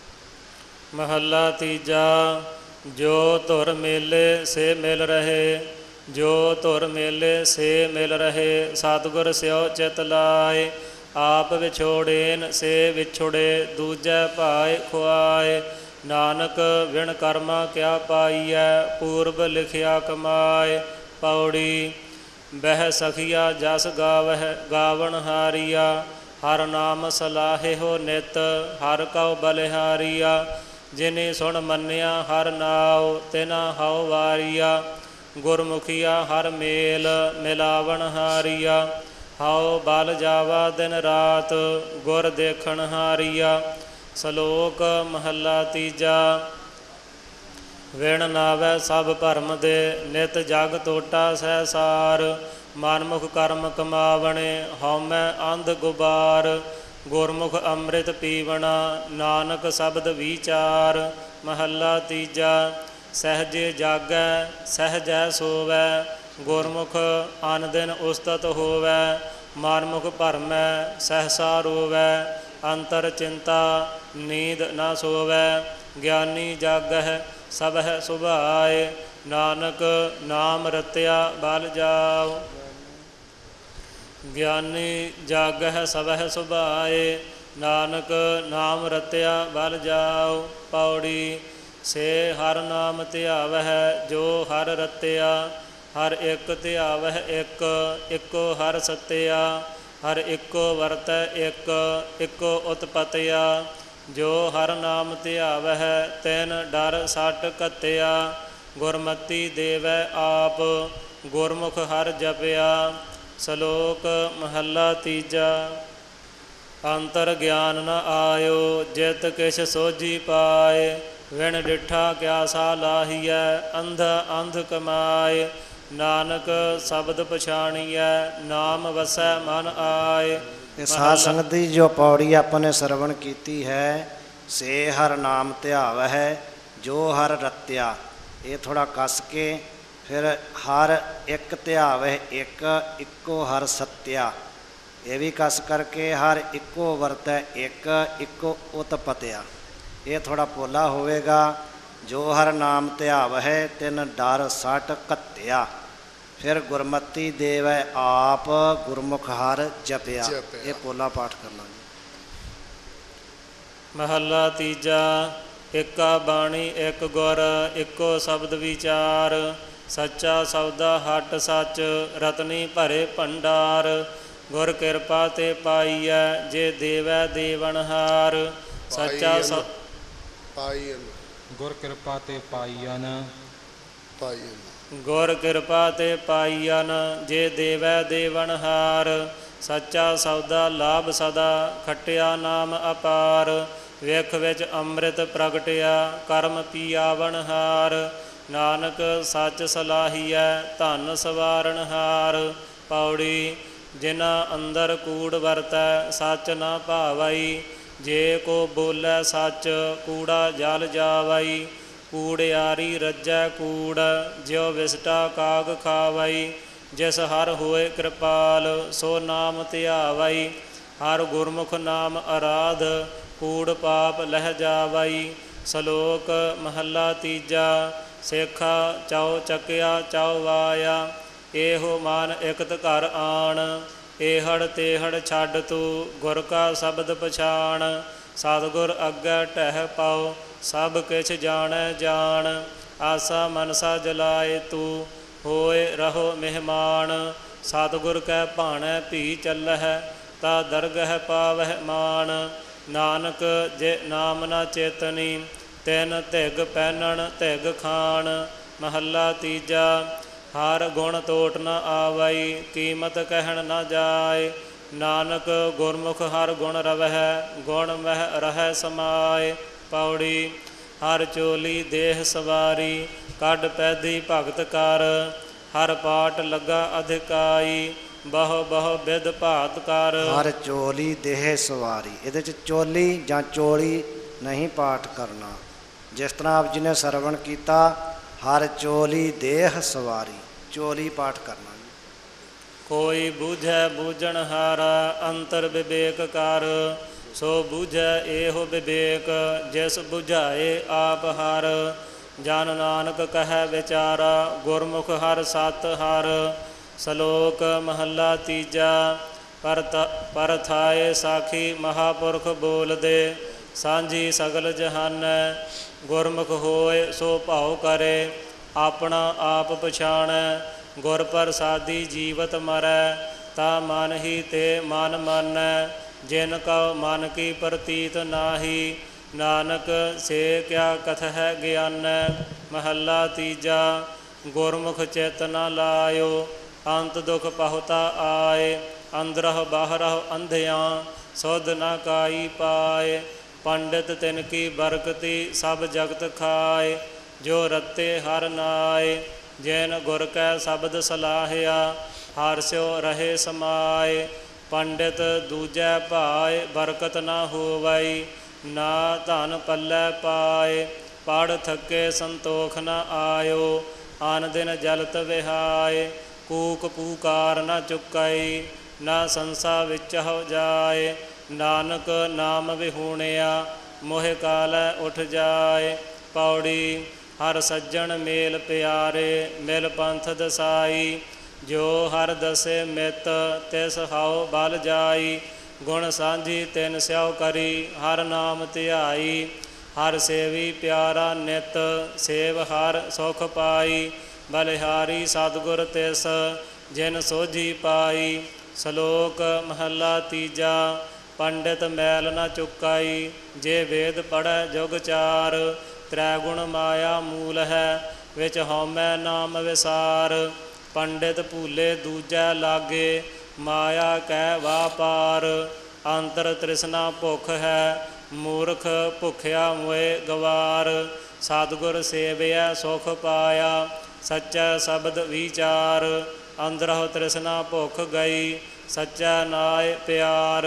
ਮਹੱਲਾ ਤੀਜਾ। ਜੋ ਧੁਰ ਮੇਲੇ ਸੇ ਮਿਲ ਰਹੇ, ਜੋ ਧੁਰ ਮੇਲੇ ਸੇ ਮਿਲ ਰਹੇ। ਸਤਿਗੁਰ ਸਿਉ ਚਿਤ ਲਾਏ, ਆਪ ਵਿਛੋੜੇਨ ਸੇ ਵਿਛੁੜੇ। ਦੂਜੈ ਭਾਇ ਖੁਆਏ, ਨਾਨਕ ਵਿਣ ਕਰਮਾ ਕਿਆ ਪਾਈਐ। ਪੂਰਬ ਲਿਖਿਆ ਕਮਾਏ। ਪੌੜੀ। ਬਹਿ ਸਖੀਆ ਜਸ ਗਾਵਹਿ, ਗਾਵਣ ਹਾਰੀਆ। ਹਰ ਨਾਮ ਸਲਾਹਿਓ ਨਿਤ, ਹਰ ਕਉ ਬਲਿਹਾਰੀਆ। ਜਿਨੇ ਸੁਣ ਮੰਨਿਆ ਹਰ ਨਾਉ, ਤਿਨਾ ਹਉ ਵਾਰੀਆ। ਗੁਰਮੁਖੀਆ ਹਰ ਮੇਲ, ਮਿਲਾਵਣ ਹਾਰੀਆ। ਹਉ ਬਲ ਜਾਵਾ ਦਿਨ ਰਾਤ, ਗੁਰ ਦੇਖਣ ਹਾਰੀਆ। ਸਲੋਕ ਮਹੱਲਾ ਤੀਜਾ। ਵਿਣ ਨਾਵੈ ਸਭ ਭਰਮ ਦੇ, ਨਿਤ ਜਗ ਟੋਟਾ ਸਹਿਸਾਰ। ਮਨਮੁਖ ਕਰਮ ਕਮਾਵਣੇ, ਹਉਮੈ ਅੰਧ ਗੁਬਾਰ। ਗੁਰਮੁਖ ਅੰਮ੍ਰਿਤ ਪੀਵਣਾ, ਨਾਨਕ ਸ਼ਬਦ ਵਿਚਾਰ। ਮਹੱਲਾ ਤੀਜਾ। ਸਹਿਜੇ ਜਾਗੈ ਸਹਿਜੈ ਸੋਵੈ, ਗੁਰਮੁਖ ਅਨ ਦਿਨ ਉਸਤਤ ਹੋਵੈ। ਮਨਮੁਖ ਭਰਮੈ ਸਹਸਾ ਰੋਵੈ, ਅੰਤਰ ਚਿੰਤਾ ਨੀਂਦ ਨਾ ਸੋਵੈ। ਗਿਆਨੀ ਜਾਗਹਿ ਸਭਹਿ ਸੁਭਾਏ, ਨਾਨਕ ਨਾਮ ਰਤਿਆ ਬਲ ਜਾਉ। ਗਿਆਨੀ ਜਾਗਹਿ ਸਭਹਿ ਸੁਭਾਏ, ਨਾਨਕ ਨਾਮ ਰਤਿਆ ਬਲ ਜਾਉ। ਪੌੜੀ। ਸੇ ਹਰ ਨਾਮ ਧਿਆਵਹਿ, ਜੋ ਹਰ ਰਤਿਆ। ਹਰ ਇੱਕ ਧਿਆਵਹਿ ਇੱਕ, ਇੱਕੋ ਹਰ ਸਤਿਆ। ਹਰ ਇੱਕੋ ਵਰਤੈ ਇੱਕ, ਇੱਕੋ ਉਤਪਤਿਆ। ਜੋ ਹਰ ਨਾਮ ਧਿਆਵਹਿ, ਤਿਨ ਡਰ ਸੱਟ ਘੱਤਿਆ। ਗੁਰਮਤੀ ਦੇਵੈ ਆਪ, ਗੁਰਮੁਖ ਹਰ ਜਪਿਆ। ਸਲੋਕ ਮਹੱਲਾ ਤੀਜਾ। ਅੰਤਰ ਗਿਆਨ ਨ ਆਇਓ, ਜਿਤ ਕਿਛ ਸੋਝੀ ਪਾਏ। ਵਿਣ ਡਿਠਾ ਕਿਆ ਸਾ ਲਾਹੀਐ, ਅੰਧਾ ਅੰਧ ਕਮਾਏ। ਨਾਨਕ ਸ਼ਬਦ ਪਛਾਣੀਐ, ਨਾਮ ਵਸੈ ਮਨ ਆਏ। ਇਹ ਸਾਧ ਸੰਗਤ ਦੀ ਜੋ ਪੌੜੀ ਆਪਾਂ ਨੇ ਸਰਵਣ ਕੀਤੀ ਹੈ, ਸੇ ਹਰ ਨਾਮ ਧਿਆਵਹਿ, ਜੋ ਹਰ ਰਤਿਆ। ਇਹ ਥੋੜ੍ਹਾ ਕੱਸ ਕੇ ਫਿਰ ਹਰ ਇੱਕ ਧਿਆਵਹਿ ਇੱਕ, ਇੱਕੋ ਹਰ ਸੱਤਿਆ। ਇਹ ਵੀ ਕਸ ਕਰਕੇ ਹਰ ਇੱਕੋ ਵਰਤੈ ਇੱਕ, ਇੱਕੋ ਉਤਪਤਿਆ। ਇਹ ਥੋੜ੍ਹਾ ਪੋਲਾ ਹੋਵੇਗਾ। ਜੋ ਹਰ ਨਾਮ ਧਿਆਵਹਿ ਤਿਨ ਡਰ ਸਟ ਘੱਤਿਆ। ਫਿਰ ਗੁਰਮਤੀ ਦੇਵੈ ਆਪ, ਗੁਰਮੁਖ ਹਰ ਜਪਿਆ। ਇਹ ਪੋਲਾ ਪਾਠ ਕਰਨਾ ਜੀ। ਮਹੱਲਾ ਤੀਜਾ। ਏਕਾ ਬਾਣੀ ਇੱਕ ਗੁਰ, ਇੱਕੋ ਸ਼ਬਦ ਵਿਚਾਰ। ਸੱਚਾ ਸੌਦਾ ਹਟ ਸੱਚ, ਰਤਨੀ ਭਰੇ ਭੰਡਾਰ। ਗੁਰ ਕਿਰਪਾ ਤੇ ਪਾਈਐ, ਜੇ ਦੇਵੈ ਦੇਵਨਹਾਰ। ਸੱਚਾ ਗੁਰ ਕਿਰਪਾ ਤੇ ਪਾਈਅਨ, ਗੁਰ ਕਿਰਪਾ ਤੇ ਪਾਈਅਨ, ਜੇ ਦੇਵੈ ਦੇਵਨਹਾਰ। ਸੱਚਾ ਸੌਦਾ ਲਾਭ ਸਦਾ, ਖਟਿਆ ਨਾਮ ਅਪਾਰ। ਵੇਖ ਵਿੱਚ ਅੰਮ੍ਰਿਤ ਪ੍ਰਗਟਿਆ, ਕਰਮ ਪੀਆਵਨਹਾਰ। ਨਾਨਕ ਸੱਚ ਸਲਾਹੀਐ, ਧਨ ਸਵਾਰਨਹਾਰ। ਪੌੜੀ। ਜਿਨ੍ਹਾਂ ਅੰਦਰ ਕੂੜ ਵਰਤੈ, ਸੱਚ ਨਾ ਭਾਵਈ। ਜੇ ਕੋ ਬੋਲੇ ਸੱਚ, ਕੂੜਾ ਜਲ ਜਾਵਈ। ਕੂੜਿਆਰੀ ਰੱਜੈ ਕੂੜ, ਜਿਉ ਵਿਸਟਾ ਕਾਗ ਖਾਵਈ। ਜਿਸ ਹਰ ਹੋਏ ਕਿਰਪਾਲ, ਸੋ ਨਾਮ ਧਿਆਵਈ। ਹਰ ਗੁਰਮੁਖ ਨਾਮ ਅਰਾਧ, ਕੂੜ ਪਾਪ ਲਹਿ ਜਾਵਈ। ਸਲੋਕ ਮਹੱਲਾ ਤੀਜਾ। ਸੇਖਾ ਚਉ ਚੱਕਿਆ ਚਉ ਵਾਇਆ, ਇਹੋ ਮਨ ਇਕਤ ਘਰ ਆਣ। ਇਹੜ ਤੇਹੜ ਛੱਡ ਤੂੰ, ਗੁਰ ਕਾ ਸ਼ਬਦ ਪਛਾਣ। ਸਤਿਗੁਰ ਅੱਗੇ ਟਹਿ ਪਾਉ, ਸਭ ਕਿਛ ਜਾਣੈ ਜਾਣ। ਆਸਾ ਮਨਸਾ ਜਲਾਏ ਤੂੰ, ਹੋਏ ਰਹੋ ਮਹਿਮਾਨ। ਸਤਿਗੁਰ ਕੈ ਭਾਣੈ ਭੀ ਚੱਲਹਿ, ਤਾ ਦਰਗਹਿ ਪਾਵਹਿ ਮਾਨ। ਨਾਨਕ ਜੇ ਨਾਮ ਨਾ ਚੇਤਨੀ, ਤਿਨ ਧਿਗ ਪਹਿਨਣ ਧਿਗ ਖਾਣ। ਮਹੱਲਾ ਤੀਜਾ। ਹਰ ਗੁਣ ਤੋਟ ਨ ਆਵਈ, ਕੀਮਤ ਕਹਿਣ ਨ ਜਾਏ। ਨਾਨਕ ਗੁਰਮੁਖ ਹਰ ਗੁਣ ਰਵਹਿ, ਗੁਣ ਮਹਿ ਰਹਿ ਸਮਾਏ। ਪੌੜੀ। ਹਰ ਚੋਲੀ ਦੇਹ ਸਵਾਰੀ, ਕੱਢ ਪੈਦੀ ਭਗਤ ਕਰ। ਹਰ ਪਾਟ ਲੱਗਾ ਅਧਿਕਾਈ, ਬਹੁ ਬਹੁ ਬਿਧ ਭਾਤ ਕਰ। ਹਰ ਚੋਲੀ ਦੇਹ ਸਵਾਰੀ, ਇਹਦੇ 'ਚ ਚੋਲੀ ਜਾਂ ਚੋਲੀ ਨਹੀਂ ਪਾਠ ਕਰਨਾ। ਜਿਸ ਤਰ੍ਹਾਂ ਆਪ ਜੀ ਨੇ ਸਰਵਣ ਕੀਤਾ, ਹਰ ਚੋਲੀ ਦੇਹ ਸਵਾਰੀ, ਚੋਲੀ ਪਾਠ ਕਰਨਾ ਜੀ। ਕੋਈ ਬੂਝੈ ਬੂਝਣਹਾਰਾ, ਅੰਤਰ ਵਿਵੇਕ ਕਰ। ਸੋ ਬੂਝੈ ਇਹੋ ਵਿਵੇਕ, ਜਿਸ ਬੁਝਾਏ ਆਪ ਹਰ। ਜਨ ਨਾਨਕ ਕਹੈ ਵਿਚਾਰਾ, ਗੁਰਮੁਖ ਹਰ ਸਤ ਹਰ। ਸਲੋਕ ਮਹੱਲਾ ਤੀਜਾ। ਪਰਥਾਏ ਸਾਖੀ ਮਹਾਪੁਰਖ ਬੋਲਦੇ, ਸਾਂਝੀ ਸਗਲ ਜਹਾਨੈ। ਗੁਰਮੁਖ ਹੋਏ ਸੋ ਭਾਉ ਕਰੇ, ਆਪਣਾ ਆਪ ਪਛਾਣੈ। ਗੁਰ ਪ੍ਰਸਾਦੀ ਜੀਵਤ ਮਰੈ, ਤਾ ਮਨ ਹੀ ਤੇ ਮਨ ਮਾਨੈ। ਜਿਨ ਕਉ ਮਨ ਕੀ ਪ੍ਰਤੀਤ ਨਾਹੀ, ਨਾਨਕ ਸੇ ਕਿਆ ਕਥਹਿ ਗਿਆਨੈ। ਮਹੱਲਾ ਤੀਜਾ। ਗੁਰਮੁਖ ਚਿਤ ਨ ਲਾਇਓ, ਅੰਤ ਦੁਖ ਪਹੁਤਾ ਆਏ। ਅੰਦਰਹੁ ਬਾਹਰਹੁ ਅੰਧਿਆਂ, ਸੁਧ ਨ ਕਾਈ ਪਾਏ। ਪੰਡਿਤ ਤਿਨ ਕੀ ਬਰਕਤੀ, ਸਭ ਜਗਤ ਖਾਏ। ਜੋ ਰਤੇ ਹਰ ਨਾਏ, ਜਿਨ ਗੁਰ ਕੈ ਸ਼ਬਦ ਸਲਾਹਿਆ। ਹਰ ਸਿਉ ਰਹੇ ਸਮਾਏ। ਪੰਡਿਤ ਦੂਜੈ ਭਾਏ, ਬਰਕਤ ਨਾ ਹੋਵਈ। ਨਾ ਧਨ ਪੱਲੇ ਪਾਏ, ਪੜ੍ਹ ਥੱਕੇ ਸੰਤੋਖ ਨ ਆਇਓ। ਆਨ ਦਿਨ ਜਲਤ ਵਿਹਾਏ, ਕੂਕ ਪੂਕਾਰ ਨ ਚੁੱਕਈ। ਨਾ ਸੰਸਾ ਵਿੱਚ ਹੋ ਜਾਏ, ਨਾਨਕ ਨਾਮ ਵਿਹੂਣਿਆ। ਮੋਹਿ ਕਾਲੈ ਉਠ ਜਾਏ। ਪੌੜੀ। ਹਰ ਸੱਜਣ ਮੇਲ ਪਿਆਰੇ, ਮਿਲ ਪੰਥ ਦਸਾਈ। ਜੋ ਹਰ ਦਸੇ ਮਿਤ, ਤਿਸ ਹਉ ਬਲ ਜਾਈ। ਗੁਣ ਸਾਂਝੀ ਤਿਨ ਸਿਉ ਕਰੀ, ਹਰ ਨਾਮ ਧਿਆਈ। ਹਰ ਸੇਵੀ ਪਿਆਰਾ ਨਿਤ, ਸੇਵ ਹਰ ਸੁਖ ਪਾਈ। ਬਲਿਹਾਰੀ ਸਤਿਗੁਰ ਤਿਸ, ਜਿਨ ਸੋਝੀ ਪਾਈ। ਸਲੋਕ ਮਹੱਲਾ ਤੀਜਾ। ਪੰਡਿਤ ਮੈਲ ਨ ਚੁਕਾਈ, ਜੇ ਵੇਦ ਪੜ੍ਹੈ ਜੁਗ ਚਾਰ। ਤ੍ਰੈ ਗੁਣ ਮਾਇਆ ਮੂਲ ਹੈ, ਵਿੱਚ ਹਉਮੈ ਨਾਮ ਵਿਸਾਰ। ਪੰਡਿਤ ਭੂਲੇ ਦੂਜੈ ਲਾਗੇ, ਮਾਇਆ ਕੈ ਵਾਪਾਰ। ਅੰਤਰ ਤ੍ਰਿਸ਼ਨਾ ਭੁੱਖ ਹੈ, ਮੂਰਖ ਭੁੱਖਿਆ ਮੋਏ ਗਵਾਰ। ਸਤਿਗੁਰ ਸੇਵਿਆ ਸੁਖ ਪਾਇਆ, ਸੱਚਾ ਸ਼ਬਦ ਵਿਚਾਰ। ਅੰਦਰਹੁ ਤ੍ਰਿਸ਼ਨਾ ਭੁੱਖ ਗਈ, ਸੱਚਾ ਨਾਇ ਪਿਆਰ।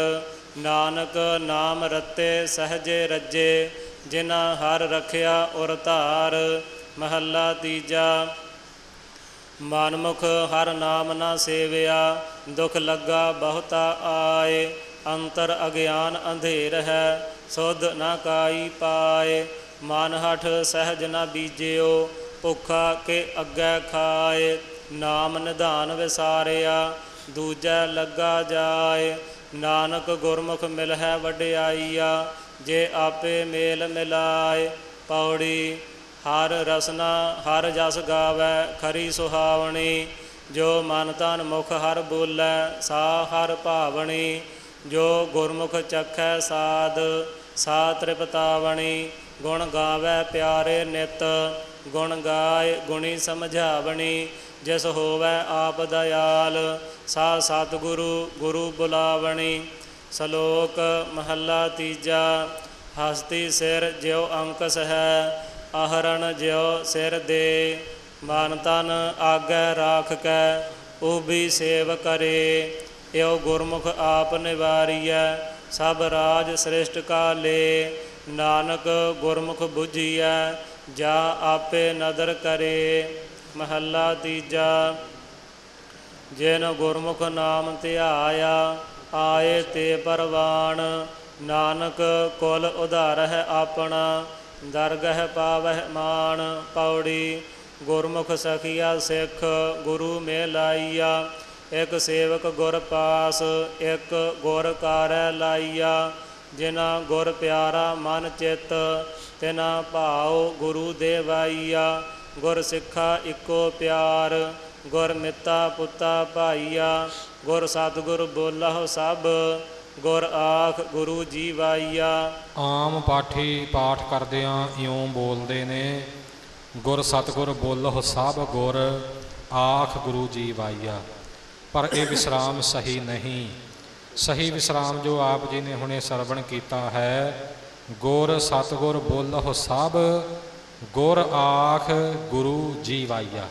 ਨਾਨਕ ਨਾਮ ਰਤੇ ਸਹਜੇ ਰੱਜੇ, ਜਿਨਾ ਹਰ ਰਖਿਆ ਉਰ ਧਾਰ। ਮਹੱਲਾ ਤੀਜਾ। ਮਨਮੁਖ ਹਰ ਨਾਮ ਨਾ ਸੇਵਿਆ, ਦੁਖ ਲੱਗਾ ਬਹੁਤਾ ਆਏ। ਅੰਤਰ ਅਗਿਆਨ ਅੰਧੇਰ ਹੈ, ਸੁਧ ਨਾ ਕਾਈ ਪਾਏ। ਮਨ ਹਠ ਸਹਿਜ ਨਾ ਬੀਜਿਓ, ਭੁੱਖਾ ਕੇ ਅੱਗੇ ਖਾਏ। ਨਾਮ ਨਿਧਾਨ ਵਿਸਾਰਿਆ, ਦੂਜੈ ਲੱਗਾ ਜਾਏ। ਨਾਨਕ ਗੁਰਮੁਖ ਮਿਲ ਹੈ ਵਡਿਆਈਆ, ਜੇ ਆਪੇ ਮੇਲ ਮਿਲਾਏ। ਪੌੜੀ ਹਰ ਰਸਨਾ ਹਰ ਜਸ ਗਾਵੈ, ਖਰੀ ਸੁਹਾਵਣੀ। ਜੋ ਮਨ ਤਨ ਮੁਖ ਹਰ ਬੋਲੈ, ਸਾ ਹਰ ਭਾਵਣੀ। ਜੋ ਗੁਰਮੁਖ ਚਖੈ ਸਾਧ, ਸਾ ਤ੍ਰਿਪਤਾਵਣੀ। ਗੁਣ ਗਾਵੈ ਪਿਆਰੇ ਨਿਤ, ਗੁਣ ਗਾਏ ਗੁਣੀ ਸਮਝਾਵਣੀ। ਜਿਸ ਹੋਵੈ ਆਪ ਦਇਆਲ, ਸਾ ਸਤਿਗੁਰੂ ਗੁਰੂ ਬੁਲਾਵਣੀ। ਸਲੋਕ ਮਹੱਲਾ ਤੀਜਾ। ਹਸਤੀ ਸਿਰ ਜਿਉ ਅੰਕਸ ਹੈ, ਆਹਰਣ ਜਿਉ ਸਿਰ ਦੇ। ਮਨ ਤਨ ਆਗੈ ਰਾਖ ਕੈ, ਊਬੀ ਸੇਵ ਕਰੇ। ਇਉ ਗੁਰਮੁਖ ਆਪ ਨਿਵਾਰੀਐ, ਸਭ ਰਾਜ ਸ੍ਰਿਸ਼ਟ ਕਾ ਲੇ। ਨਾਨਕ ਗੁਰਮੁਖ ਬੁਝੀਐ, ਜਾ ਆਪੇ ਨਦਰ ਕਰੇ। ਮਹੱਲਾ ਤੀਜਾ। ਜਿਨ ਗੁਰਮੁਖ ਨਾਮ ਧਿਆਇਆ, ਆਏ ਤੇ ਪਰਵਾਣ। ਨਾਨਕ ਕੁਲ ਉਧਾਰਹਿ ਆਪਣਾ, ਦਰਗਹਿ ਪਾਵਹਿ ਮਾਣ। ਪੌੜੀ ਗੁਰਮੁਖ ਸਖੀਆ ਸਿੱਖ, ਗੁਰੂ ਮੇ ਲਾਈਆ। ਇਕ ਸੇਵਕ ਗੁਰ ਪਾਸ, ਇਕ ਗੁਰ ਕਾਰੈ ਲਾਈਆ। ਜਿਨਾ ਗੁਰ ਪਿਆਰਾ ਮਨ ਚਿੱਤ, ਤਿਨਾ ਭਾਉ ਗੁਰੂ ਦੇਵਾਈਆ। ਗੁਰ ਸਿੱਖਾ ਇੱਕੋ ਪਿਆਰ, ਗੁਰ ਮਿੱਤਾ ਪੁੱਤਾ ਭਾਈਆ। ਗੁਰ ਸਤਿਗੁਰ ਬੋਲਹੁ ਸਭ, ਗੁਰ ਆਖ ਗੁਰੂ ਜੀਵਾਈਆ। ਆਮ ਪਾਠੀ ਪਾਠ ਕਰਦਿਆਂ ਇਉਂ ਬੋਲਦੇ ਨੇ, ਗੁਰ ਸਤਿਗੁਰ ਬੋਲਹੁ ਸਭ, ਗੁਰ ਆਖ ਗੁਰੂ ਜੀਵਾਈਆ। ਪਰ ਇਹ ਵਿਸਰਾਮ ਸਹੀ ਨਹੀਂ। ਸਹੀ ਵਿਸਰਾਮ ਜੋ ਆਪ ਜੀ ਨੇ ਹੁਣੇ ਸਰਵਣ ਕੀਤਾ ਹੈ, ਗੁਰ ਸਤਿਗੁਰ ਬੋਲਹੁ ਸਭ, ਗੁਰ ਆਖ ਗੁਰੂ ਜੀਵਾਈਆ।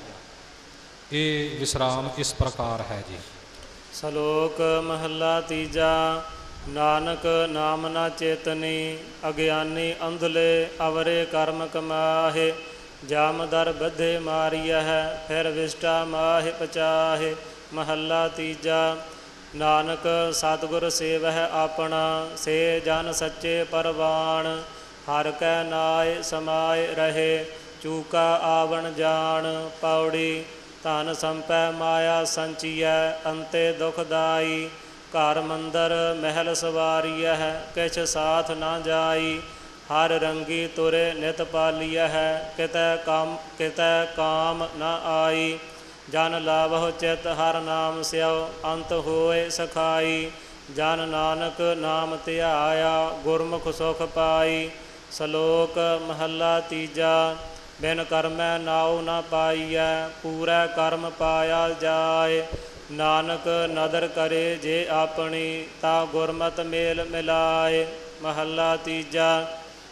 ਇਹ ਵਿਸਰਾਮ ਇਸ ਪ੍ਰਕਾਰ ਹੈ ਜੀ। ਸਲੋਕ ਮਹੱਲਾ ਤੀਜਾ। ਨਾਨਕ ਨਾਮ ਨਾ ਚੇਤਨੀ, ਅਗਿਆਨੀ ਅੰਧਲੇ ਅਵਰੇ ਕਰਮ ਕਮਾਹੇ। ਜਾਮ ਦਰ ਬੱਧੇ ਮਾਰੀਆ ਹੈ, ਫਿਰ ਵਿਸ਼ਟਾ ਮਾਹਿ ਪਚਾਹੇ। ਮਹੱਲਾ ਤੀਜਾ। ਨਾਨਕ ਸਤਿਗੁਰ ਸੇਵਹਿ ਆਪਣਾ, ਸੇ ਜਨ ਸੱਚੇ ਪਰਵਾਣ। ਹਰ ਕੈ ਨਾਇ ਸਮਾਇ ਰਹੇ, ਚੂਕਾ ਆਵਣ ਜਾਣ। ਪੌੜੀ ਧਨ ਸੰਪੈ ਮਾਇਆ ਸੰਚੀਐ, ਅੰਤੇ ਦੁਖਦਾਈ। ਘਰ ਮੰਦਰ ਮਹਿਲ ਸਵਾਰੀਆ ਹੈ, ਕਿਛ ਸਾਥ ਨਾ ਜਾਈ। ਹਰ ਰੰਗੀ ਤੁਰੇ ਨਿਤ ਪਾਲੀਆ ਹੈ, ਕਿਤੈ ਕਾਮ ਨਾ ਆਈ। ਜਨ ਲਾਵਹੁ ਚਿਤ ਹਰ ਨਾਮ ਸਿਉ, ਅੰਤ ਹੋਏ ਸਖਾਈ। ਜਨ ਨਾਨਕ ਨਾਮ ਧਿਆਇਆ, ਗੁਰਮੁਖ ਸੁਖ ਪਾਈ। ਸਲੋਕ ਮਹੱਲਾ ਤੀਜਾ। ਬਿਨ ਕਰਮੈ ਨਾਉ ਨਾ ਪਾਈਐ, ਪੂਰਾ ਕਰਮ ਪਾਇਆ ਜਾਏ। ਨਾਨਕ ਨਦਰ ਕਰੇ ਜੇ ਆਪਣੀ, ਤਾ ਗੁਰਮਤਿ ਮੇਲ ਮਿਲਾਏ। ਮਹੱਲਾ ਤੀਜਾ।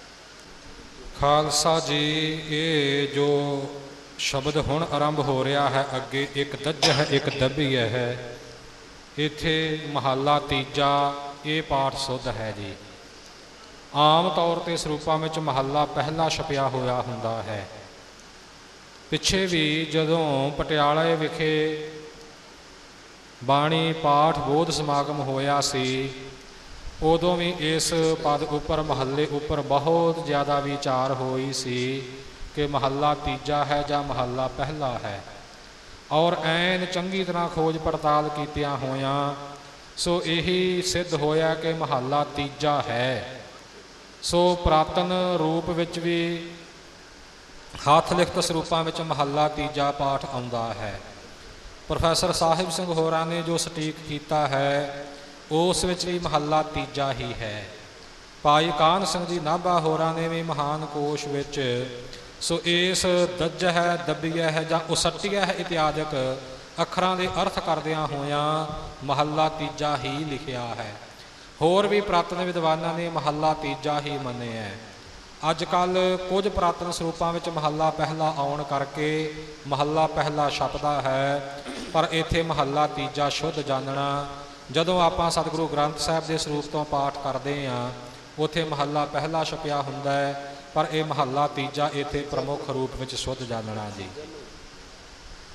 ਖਾਲਸਾ ਜੀ, ਇਹ ਜੋ ਸ਼ਬਦ ਹੁਣ ਆਰੰਭ ਹੋ ਰਿਹਾ ਹੈ, ਅੱਗੇ ਇੱਕ ਦੱਜ ਹੈ ਇੱਕ ਦੱਬੀਆ ਹੈ। ਇੱਥੇ ਮਹੱਲਾ ਤੀਜਾ, ਇਹ ਪਾਠ ਸੁੱਧ ਹੈ ਜੀ। ਆਮ ਤੌਰ 'ਤੇ ਸਰੂਪਾਂ ਵਿੱਚ ਮਹੱਲਾ ਪਹਿਲਾ ਛਪਿਆ ਹੋਇਆ ਹੁੰਦਾ ਹੈ। ਪਿੱਛੇ ਵੀ ਜਦੋਂ ਪਟਿਆਲੇ ਵਿਖੇ ਬਾਣੀ ਪਾਠ ਬੋਧ ਸਮਾਗਮ ਹੋਇਆ ਸੀ, ਉਦੋਂ ਵੀ ਇਸ ਪਦ ਉੱਪਰ ਮਹੱਲੇ ਉੱਪਰ ਬਹੁਤ ਜ਼ਿਆਦਾ ਵਿਚਾਰ ਹੋਈ ਸੀ ਕਿ ਮਹੱਲਾ ਤੀਜਾ ਹੈ ਜਾਂ ਮਹੱਲਾ ਪਹਿਲਾ ਹੈ। ਔਰ ਐਨ ਚੰਗੀ ਤਰ੍ਹਾਂ ਖੋਜ ਪੜਤਾਲ ਕੀਤਿਆਂ ਹੋਇਆਂ ਸੋ ਇਹੀ ਸਿੱਧ ਹੋਇਆ ਕਿ ਮਹੱਲਾ ਤੀਜਾ ਹੈ। ਸੋ ਪੁਰਾਤਨ ਰੂਪ ਵਿੱਚ ਵੀ ਹੱਥ ਲਿਖਤ ਸਰੂਪਾਂ ਵਿੱਚ ਮਹੱਲਾ ਤੀਜਾ ਪਾਠ ਆਉਂਦਾ ਹੈ। ਪ੍ਰੋਫੈਸਰ ਸਾਹਿਬ ਸਿੰਘ ਹੋਰਾਂ ਨੇ ਜੋ ਸਟੀਕ ਕੀਤਾ ਹੈ, ਉਸ ਵਿੱਚ ਵੀ ਮਹੱਲਾ ਤੀਜਾ ਹੀ ਹੈ। ਭਾਈ ਕਾਹਨ ਸਿੰਘ ਜੀ ਨਾਭਾ ਹੋਰਾਂ ਨੇ ਵੀ ਮਹਾਨ ਕੋਸ਼ ਵਿੱਚ ਸੋ ਇਸ ਦੱਜ ਹੈ, ਦੱਬੀਆ ਹੈ ਜਾਂ ਉਸੱਟੀਆ ਹੈ ਇਤਿਆਦਿਕ ਅੱਖਰਾਂ ਦੇ ਅਰਥ ਕਰਦਿਆਂ ਹੋਇਆਂ ਮਹੱਲਾ ਤੀਜਾ ਹੀ ਲਿਖਿਆ ਹੈ। ਹੋਰ ਵੀ ਪੁਰਾਤਨ ਵਿਦਵਾਨਾਂ ਨੇ ਮਹੱਲਾ ਤੀਜਾ ਹੀ ਮੰਨਿਆ ਹੈ। ਅੱਜ ਕੱਲ੍ਹ ਕੁਝ ਪੁਰਾਤਨ ਸਰੂਪਾਂ ਵਿੱਚ ਮਹੱਲਾ ਪਹਿਲਾ ਆਉਣ ਕਰਕੇ ਮਹੱਲਾ ਪਹਿਲਾ ਛਪਦਾ ਹੈ, ਪਰ ਇੱਥੇ ਮਹੱਲਾ ਤੀਜਾ ਸ਼ੁੱਧ ਜਾਣਨਾ। ਜਦੋਂ ਆਪਾਂ ਸਤਿਗੁਰੂ ਗ੍ਰੰਥ ਸਾਹਿਬ ਦੇ ਸਰੂਪ ਤੋਂ ਪਾਠ ਕਰਦੇ ਹਾਂ, ਉੱਥੇ ਮਹੱਲਾ ਪਹਿਲਾ ਛਪਿਆ ਹੁੰਦਾ ਹੈ, ਪਰ ਇਹ ਮਹੱਲਾ ਤੀਜਾ ਇੱਥੇ ਪ੍ਰਮੁੱਖ ਰੂਪ ਵਿੱਚ ਸ਼ੁੱਧ ਜਾਣਨਾ ਜੀ।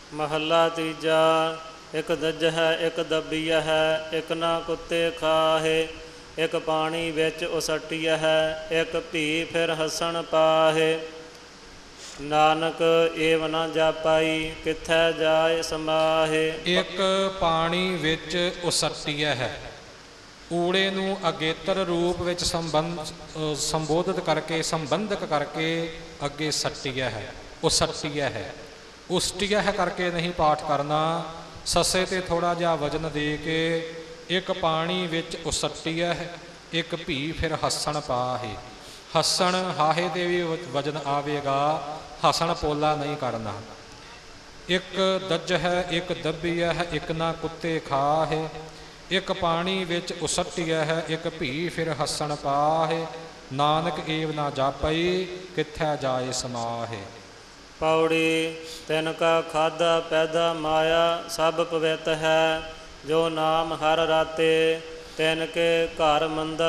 ਮਹੱਲਾ ਤੀਜਾ। ਇੱਕ ਦੱਜ ਹੈ ਇੱਕ ਦੱਬੀਆ ਹੈ, ਇੱਕ ਨਾ ਕੁੱਤੇ ਖਾਹੇ, ਇੱਕ ਪਾਣੀ ਵਿੱਚ ਉਸੱਟੀਆ ਹੈ, ਇੱਕ ਭੀ ਫਿਰ ਹੱਸਣ ਪਾਹੇ। ਨਾਨਕ ਏਵ ਨਾ ਜਾਪਾਈ, ਕਿੱਥੈ ਜਾਏ ਸਮਾਹੇ। ਇੱਕ ਪਾਣੀ ਵਿੱਚ ਉਸੱਟੀਆ ਹੈ, ਊੜੇ ਨੂੰ ਅਗੇਤਰ ਰੂਪ ਵਿੱਚ ਸੰਬੋਧਿਤ ਕਰਕੇ ਸੰਬੰਧਕ ਕਰਕੇ ਅੱਗੇ ਸੱਟੀਆ ਹੈ, ਉਸੱਟੀਆ ਹੈ। ਉਸਟੀਆ ਹੈ ਕਰਕੇ ਨਹੀਂ ਪਾਠ ਕਰਨਾ, ਸੱਸੇ ਤੇ ਥੋੜਾ ਜਿਹਾ ਵਜਨ ਦੇ ਕੇ ਇੱਕ ਪਾਣੀ ਵਿੱਚ ਉਸੱਟੀਆ ਹੈ, ਇੱਕ ਭੀ ਫਿਰ ਹੱਸਣ ਪਾਹੇ। ਹੱਸਣ ਹਾਹੇ ਤੇ ਵੀ ਵਜਨ ਆਵੇਗਾ, ਹੱਸਣ ਪੋਲਾ ਨਹੀਂ ਕਰਨਾ। ਇੱਕ ਦੱਜ ਹੈ ਇੱਕ ਦੱਬੀਆ ਹੈ, ਇੱਕ ਨਾ ਕੁੱਤੇ ਖਾਹੇ, ਇੱਕ ਪਾਣੀ ਵਿੱਚ ਉਸੱਟੀਆ ਹੈ, ਇੱਕ ਭੀ ਫਿਰ ਹੱਸਣ ਪਾਹੇ। ਨਾਨਕ ਏਵ ਨਾ ਜਾਪਈ, ਕਿੱਥੈ ਜਾਏ ਸਮਾਹੇ। ਪੌੜੀ। ਤਿਨ ਕਾ ਖਾਧਾ ਪੈਦਾ ਮਾਇਆ, ਸਭ ਪਵਿੱਤ ਹੈ, ਜੋ ਨਾਮ ਹਰ ਰਾਤੇ। ਤਿਨ ਕੇ ਘਰ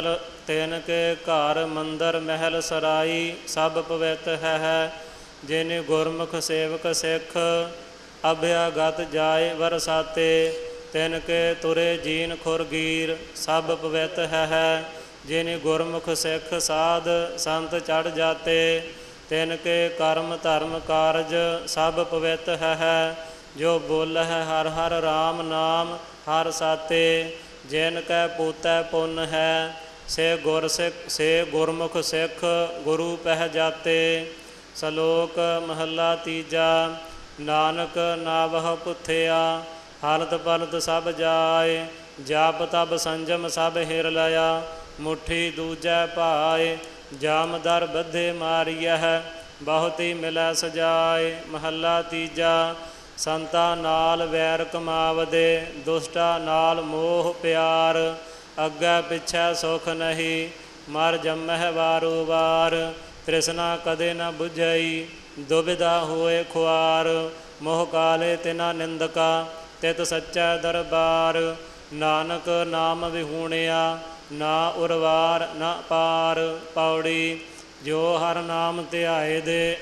ਮੰਦਰ ਮਹਿਲ ਸਰਾਈ, ਸਭ ਪਵਿੱਤ ਹੈ। ਜਿਨ ਗੁਰਮੁਖ ਸੇਵਕ ਸਿੱਖ, ਅਭਿਆਗਤ ਜਾਏ ਵਰਸਾਤੇ। ਤਿਨ ਕੇ ਤੁਰੇ ਜੀਨ ਖੁਰਗੀਰ, ਸਭ ਪਵਿੱਤ ਹੈ। ਜਿਨ ਗੁਰਮੁਖ ਸਿੱਖ ਸਾਧ ਸੰਤ ਚੜ੍ਹ ਜਾਤੇ। ਤਿਨ ਕੇ ਕਰਮ ਧਰਮ ਕਾਰਜ, ਸਭ ਪਵਿੱਤ ਹੈ। ਜੋ ਬੋਲਹਿ ਹਰ ਹਰ ਰਾਮ ਨਾਮ, ਹਰ ਸਾਤੇ। ਜਿਨ ਕੈ ਪੂਤੈ ਪੁੰਨ ਹੈ, ਸੇ ਗੁਰਮੁਖ ਸਿੱਖ, ਗੁਰੂ ਪਹਿ ਜਾਤੇ। ਸਲੋਕ ਮਹੱਲਾ ਤੀਜਾ। ਨਾਨਕ ਨਾਵਹ ਪੁੱਥਿਆ, ਹਲਤ ਪਲਤ ਸਭ ਜਾਏ। ਜਪ ਤਪ ਸੰਜਮ ਸਭ ਹਿਰ ਲਿਆ, ਮੁੱਠੀ ਦੂਜੈ ਭਾਏ। ਜਾਮ ਦਰ ਬੱਧੇ ਮਾਰੀਐ, ਬਹੁਤੀ ਮਿਲੈ ਸਜਾਏ। ਮਹੱਲਾ ਤੀਜਾ। ਸੰਤਾਂ ਨਾਲ ਵੈਰ ਕਮਾਵਦੇ, ਦੁਸ਼ਟਾਂ ਨਾਲ ਮੋਹ ਪਿਆਰ। ਅੱਗੇ ਪਿੱਛੇ ਸੁਖ ਨਹੀਂ, ਮਰ ਜੰਮਹਿ ਵਾਰੋ ਵਾਰ। ਤ੍ਰਿਸ਼ਨਾ ਕਦੇ ਨ ਬੁਝਈ, ਦੁਬਿਧਾ ਹੋਏ ਖੁਆਰ। ਮੋਹ ਕਾਲੇ ਤਿਨਾ ਨਿੰਦਕਾ, ਤਿਤ ਸੱਚੈ ਦਰਬਾਰ। ਨਾਨਕ ਨਾਮ ਵਿਹੂਣਿਆ, ਨਾ ਉਰਵਾਰ ਨਾ ਪਾਰ। ਪੌੜੀ। ਜੋ ਹਰ ਨਾਮ ਧਿਆਏ ਦੇ,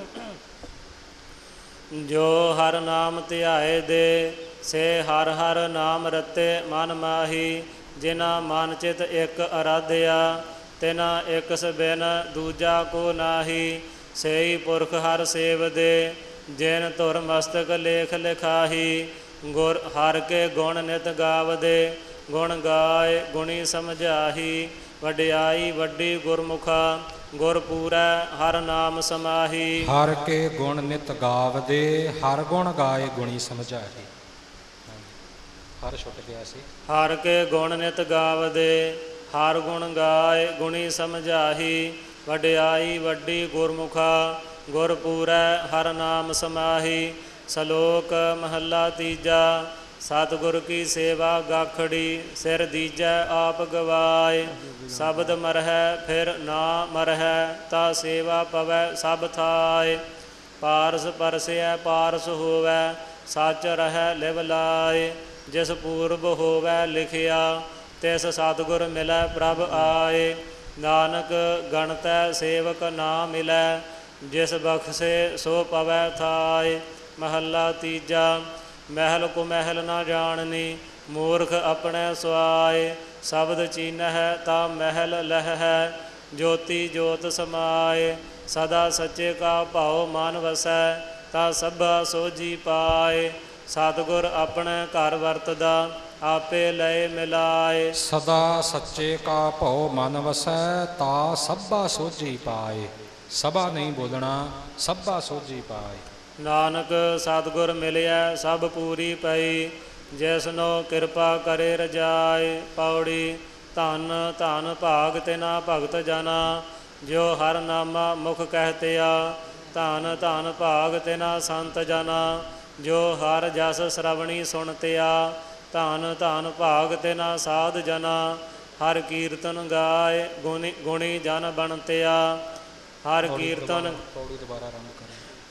ਜੋ ਹਰ ਨਾਮ ਧਿਆਏ ਦੇ, ਸੇ ਹਰ ਹਰ ਨਾਮ ਰਤੇ ਮਨ ਮਾਹੀ। ਜਿਨਾ ਮਨ ਚਿਤ ਇੱਕ ਅਰਾਧਿਆ, ਤਿਨਾ ਇਕਸ ਬਿਨ ਦੂਜਾ ਕੋ ਨਾਹੀ। ਸੇਈ ਪੁਰਖ ਹਰ ਸੇਵਦੇ, ਜਿਨ ਧੁਰ ਮਸਤਕ ਲੇਖ ਲਿਖਾਹੀ। ਗੁਰ ਹਰ ਕੇ ਗੁਣ ਨਿਤ ਗਾਵਦੇ, ਗੁਣ ਗਾਏ ਗੁਣੀ ਸਮਝਾਹੀ। ਵਡਿਆਈ ਵੱਡੀ ਗੁਰਮੁਖਾ, ਗੁਰ ਪੂਰੈ ਹਰ ਨਾਮ ਸਮਾਹੀ। ਹਰ ਕੇ ਗੁਣ ਨਿਤ ਗਾਵਦੇ, ਹਰ ਗੁਣ ਗਾਏ ਗੁਣੀ ਸਮਝਾਹੀ। ਹਰ ਛੁੱਟ ਗਿਆ ਸੀ। ਹਰ ਕੇ ਗੁਣ ਨਿਤ ਗਾਵਦੇ, ਹਰ ਗੁਣ ਗਾਏ ਗੁਣੀ ਸਮਝਾਹੀ। ਵਡਿਆਈ ਵੱਡੀ ਗੁਰਮੁਖਾ, ਗੁਰ ਪੂਰੈ ਹਰ ਨਾਮ ਸਮਾਹੀ। ਸਲੋਕ ਮਹੱਲਾ ਤੀਜਾ। ਸਤਿਗੁਰ ਕੀ ਸੇਵਾ ਗਾਖੜੀ, ਸਿਰ ਦੀਜੈ ਆਪ ਗਵਾਏ। ਸ਼ਬਦ ਮਰਹਿ ਫਿਰ ਨਾ ਮਰਹਿ, ਤਾ ਸੇਵਾ ਪਵੈ ਸਭ ਥਾਏ। ਪਾਰਸ ਪਰਸਿਐ ਪਾਰਸ ਹੋਵੈ, ਸੱਚ ਰਹਿ ਲਿਵ ਲਾਏ। ਜਿਸ ਪੂਰਬ ਹੋਵੈ ਲਿਖਿਆ, ਤਿਸ ਸਤਿਗੁਰ ਮਿਲੈ ਪ੍ਰਭ ਆਏ। ਨਾਨਕ ਗਣਤੈ ਸੇਵਕ ਨਾ ਮਿਲੈ, ਜਿਸ ਬਖਸ਼ੇ ਸੋ ਪਵੈ ਥਾਏ। ਮਹੱਲਾ ਤੀਜਾ। ਮਹਿਲ ਕੁਮਹਿਲ ਨਾ ਜਾਣਨੀ, ਮੂਰਖ ਆਪਣੇ ਸੁਆਏ। ਸ਼ਬਦ ਚੀਨਹਿ ਤਾ ਮਹਿਲ ਲਹੈ, ਜੋਤੀ ਜੋਤ ਸਮਾਏ। ਸਦਾ ਸੱਚੇ ਕਾ ਭਾਉ ਮਨ ਵਸੈ, ਤਾ ਸਭਾ ਸੋਝੀ ਪਾਏ। ਸਤਿਗੁਰ ਆਪਣੇ ਘਰ ਵਰਤਦਾ, ਆਪੇ ਲਏ ਮਿਲਾਏ। ਸਦਾ ਸੱਚੇ ਕਾ ਭਉ ਮਨ ਵਸੈ, ਤਾ ਸਭਾ ਸੋਝੀ ਪਾਏ। ਸਭਾ ਨਹੀਂ ਬੋਲਣਾ, ਸਭਾ ਸੋਝੀ ਪਾਏ। ਨਾਨਕ ਸਤਿਗੁਰ ਮਿਲਿਆ ਸਭ ਪੂਰੀ ਪਈ, ਜਿਸਨੋ ਕਿਰਪਾ ਕਰੇ ਰਜਾਏ। ਪੌੜੀ। ਧਨ ਧਨ ਭਾਗ ਤਿਨਾ ਭਗਤ ਜਨਾ, ਜੋ ਹਰ ਨਾਮਾ ਮੁਖ ਕਹਿਤਿਆ। ਧਨ ਧਨ ਭਾਗ ਤਿਨਾ ਸੰਤ ਜਨਾ, ਜੋ ਹਰ ਜਸ ਸ਼ਰਵਣੀ ਸੁਣਤਿਆ। ਧਨ ਧਨ ਭਾਗ ਤਿਨਾ ਸਾਧ ਜਨਾ, ਹਰ ਕੀਰਤਨ ਗਾਏ ਗੁਣੀ ਜਨ ਬਣਤਿਆ। ਹਰ ਕੀਰਤਨ। ਪੌੜੀ ਦੁਬਾਰਾ ਆਰੰਭ ਕਰੇ।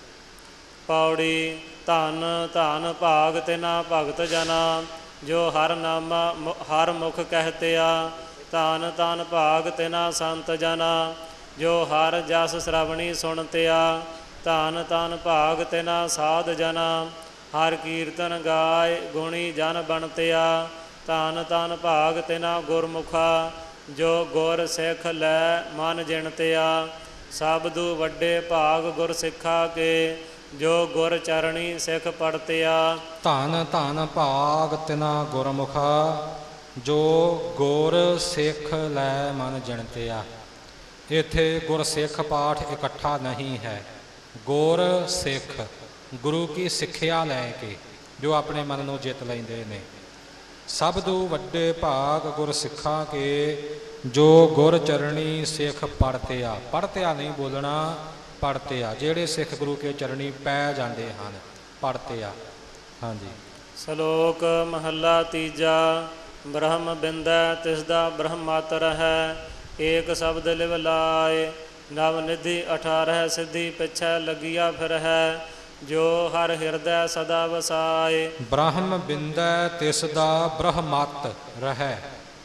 ਪੌੜੀ। ਧਨ ਧਨ ਭਾਗ ਤਿਨਾ ਭਗਤ ਜਨਾ, ਜੋ ਹਰ ਨਾਮਾ ਹਰ ਮੁਖ ਕਹਿਤਿਆ। ਧਨ ਧਨ ਭਾਗ ਤਿਨਾ ਸੰਤ ਜਨਾ, ਜੋ ਹਰ ਜਸ ਸ਼ਰਵਣੀ ਸੁਣਤਿਆ। ਧਨ ਧਨ ਭਾਗ ਤਿਨਾ ਸਾਧ ਜਨਾ, ਹਰ ਕੀਰਤਨ ਗਾਏ ਗੁਣੀ ਜਨ ਬਣਤਿਆ। ਧੰਨ ਧੰਨ ਭਾਗ ਤਿਨਾ ਗੁਰਮੁਖਾ ਜੋ ਗੁਰ ਸਿੱਖ ਲੈ ਮਨ ਜਿਣਤਿਆ। ਸਬਦੂ ਵੱਡੇ ਭਾਗ ਗੁਰ ਸਿੱਖਾ ਕੇ ਜੋ ਗੁਰ ਚਰਣੀ ਸਿੱਖ ਪੜਤਿਆ। ਧੰਨ ਧੰਨ ਭਾਗ ਤਿਨਾ ਗੁਰਮੁਖਾ ਜੋ ਗੁਰ ਸਿੱਖ ਲੈ ਮਨ ਜਿਣਤਿਆ। ਇੱਥੇ ਗੁਰਸਿੱਖ ਪਾਠ ਇਕੱਠਾ ਨਹੀਂ ਹੈ। ਗੁਰ ਸਿੱਖ ਗੁਰੂ ਕੀ ਸਿੱਖਿਆ ਲੈ ਕੇ ਜੋ ਆਪਣੇ ਮਨ ਨੂੰ ਜਿੱਤ ਲੈਂਦੇ ਨੇ। ਸਬਦੂ ਵੱਡੇ ਭਾਗ ਗੁਰ ਸਿੱਖਾਂ ਕੇ ਜੋ ਗੁਰ ਚਰਣੀ ਸਿੱਖ ਪੜਤਿਆ। ਪੜਤਿਆ ਨਹੀਂ ਬੋਲਣਾ, ਪੜਤਿਆ। ਜਿਹੜੇ ਸਿੱਖ ਗੁਰੂ ਕੇ ਚਰਣੀ ਪੈ ਜਾਂਦੇ ਹਨ, ਪੜਤਿਆ। ਹਾਂਜੀ। ਸ਼ਲੋਕ ਮਹੱਲਾ ਤੀਜਾ। ਬ੍ਰਹਮ ਬਿੰਦੈ ਤਿਸਦਾ ਬ੍ਰਹਮਾਤਰ ਹੈ। ਏਕ ਸ਼ਬਦ ਲਿਵ ਲਾਏ ਨਵ ਨਿਧੀ 18 ਸਿੱਧੀ ਪਿਛੈ ਲੱਗੀਆ ਫਿਰ ਹੈ। ਜੋ ਹਰ ਹਿਰਦੈ ਸਦਾ ਵਸਾਏ। ਬ੍ਰਹਮ ਬਿੰਦੈ ਤਿਸ ਦਾ ਬ੍ਰਹਮਤ ਰਹਿ।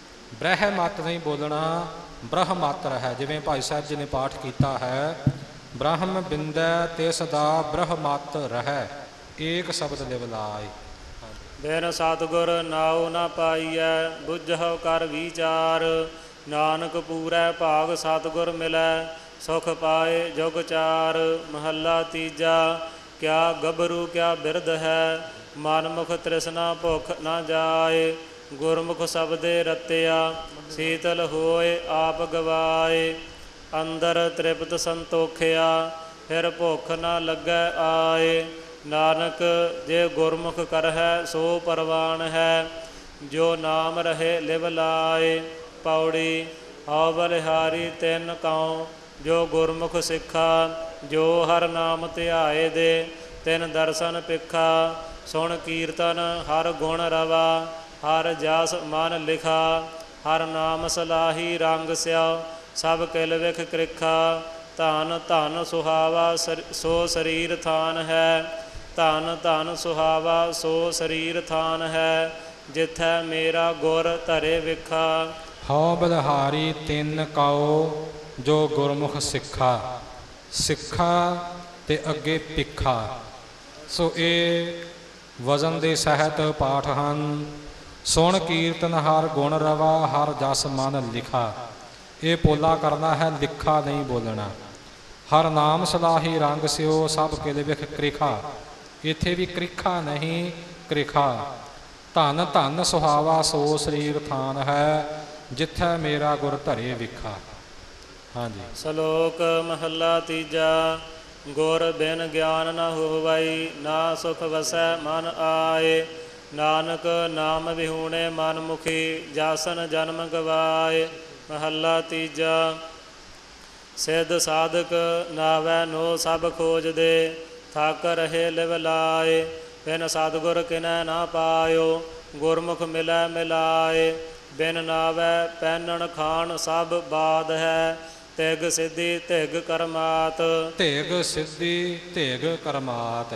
ਬ੍ਰਹਮਤ ਨਹੀਂ ਬੋਲਣਾ, ਬ੍ਰਹਮਤ ਰਹਿ। ਜਿਵੇਂ ਭਾਈ ਸਾਹਿਬ ਜੀ ਨੇ ਪਾਠ ਕੀਤਾ ਹੈ, ਬ੍ਰਹਮ ਬਿੰਦੈ ਤਿਸ ਦਾ ਬ੍ਰਹਮਤ ਰਹਿ ਏਕ ਸ਼ਬਦ ਲਿਵ ਲਾਏ। ਬਿਨ ਸਤਿਗੁਰ ਨਾਉ ਨਾ ਪਾਈਐ ਬੁੱਝਹੁ ਕਰ ਵਿਚਾਰ। ਨਾਨਕ ਪੂਰੈ ਭਾਗ ਸਤਿਗੁਰ ਮਿਲੈ ਸੁਖ ਪਾਏ ਜੁਗ ਚਾਰ। ਮਹੱਲਾ ਤੀਜਾ। ਕਿਆ ਗੱਭਰੂ ਕਿਆ ਬਿਰਧ ਹੈ ਮਨਮੁਖ ਤ੍ਰਿਸ਼ਨਾ ਭੁੱਖ ਨਾ ਜਾਏ। ਗੁਰਮੁਖ ਸ਼ਬਦੇ ਰਤਿਆ ਸੀਤਲ ਹੋਏ ਆਪ ਗਵਾਏ। ਅੰਦਰ ਤ੍ਰਿਪਤ ਸੰਤੋਖਿਆ ਫਿਰ ਭੁੱਖ ਨਾ ਲੱਗੈ ਆਏ। ਨਾਨਕ ਜੇ ਗੁਰਮੁਖ ਕਰਹਿ ਸੋ ਪਰਵਾਨ ਹੈ। ਜੋ ਨਾਮ ਰਹੇ ਲਿਵ ਲਾਏ। ਪੌੜੀ। ਹਉ ਬਲਿਹਾਰੀ ਤਿੰਨ ਕਉ ਜੋ ਗੁਰਮੁਖ ਸਿੱਖਾ। ਜੋ ਹਰ ਨਾਮ ਧਿਆਏ ਦੇ ਤਿਨ ਦਰਸ਼ਨ ਪਿੱਖਾ। ਸੁਣ ਕੀਰਤਨ ਹਰ ਗੁਣ ਰਵਾ ਹਰ ਜਸ ਮਨ ਲਿਖਾ। ਹਰ ਨਾਮ ਸਲਾਹੀ ਰੰਗ ਸਿਉ ਸਭ ਕਿਲ ਵਿਖ ਕ੍ਰਿਖਾ। ਧਨ ਧਨ ਸੁਹਾਵਾ ਸੋ ਸਰੀਰ ਥਾਨ ਹੈ। ਧਨ ਧਨ ਸੁਹਾਵਾ ਸੋ ਸਰੀਰ ਥਾਨ ਹੈ। ਜਿਥੈ ਮੇਰਾ ਗੁਰ ਧਰੇ ਵਿਖਾ। ਹਉ ਬਲਿਹਾਰੀ ਤਿੰਨ ਕਉ ਜੋ ਗੁਰਮੁਖ ਸਿੱਖਾ। ਸਿੱਖਾ ਤੇ ਅੱਗੇ ਪਿੱਖਾ। ਸੋ ਇਹ ਵਜ਼ਨ ਦੇ ਸਹਿਤ ਪਾਠ ਹਨ। ਸੁਣ ਕੀਰਤਨ ਹਰ ਗੁਣ ਰਵਾ ਹਰ ਜਸ ਮਨ ਲਿਖਾ। ਇਹ ਪੋਲਾ ਕਰਨਾ ਹੈ, ਲਿਖਾ ਨਹੀਂ ਬੋਲਣਾ। ਹਰ ਨਾਮ ਸਲਾਹੀ ਰੰਗ ਸਿਓ ਸਭ ਕਿਲ ਵਿਖ ਕ੍ਰਿਖਾ। ਇੱਥੇ ਵੀ ਕ੍ਰਿਖਾ ਨਹੀਂ, ਕ੍ਰਿਖਾ। ਧਨ ਧਨ ਸੁਹਾਵਾ ਸੋ ਸਰੀਰ ਥਾਨ ਹੈ। ਜਿੱਥੈ ਮੇਰਾ ਗੁਰ ਧਰੇ ਵਿਖਾ। ਹਾਂਜੀ। ਸ਼ਲੋਕ ਮਹੱਲਾ ਤੀਜਾ। ਗੁਰ ਬਿਨ ਗਿਆਨ ਨ ਹੋਵਈ ਨਾ ਸੁਖ ਵਸੈ ਮਨ ਆਏ। ਨਾਨਕ ਨਾਮ ਵਿਹੂਣੇ ਮਨ ਮੁਖੀ ਜਾਸਨ ਜਨਮ ਗਵਾਏ। ਮਹੱਲਾ ਤੀਜਾ। ਸਿੱਧ ਸਾਧਕ ਨਾਵੈ ਨੋ ਸਭ ਖੋਜਦੇ ਥਾਕ ਰਹੇ ਲਿਵ ਲਾਏ। ਬਿਨ ਸਤਿਗੁਰ ਕਿਨੈ ਨਾ ਪਾਇਓ ਗੁਰਮੁਖ ਮਿਲੈ ਮਿਲਾਏ। ਬਿਨ ਨਾਵੈ ਪਹਿਨਣ ਖਾਣ ਸਭ ਬਾਦ ਹੈ। ਤਿਗ ਸਿੱਧੀ ਤਿਗ ਕਰਮਾਤ। ਤਿਗ ਸਿੱਧੀ ਤਿਗ ਕਰਮਾਤ।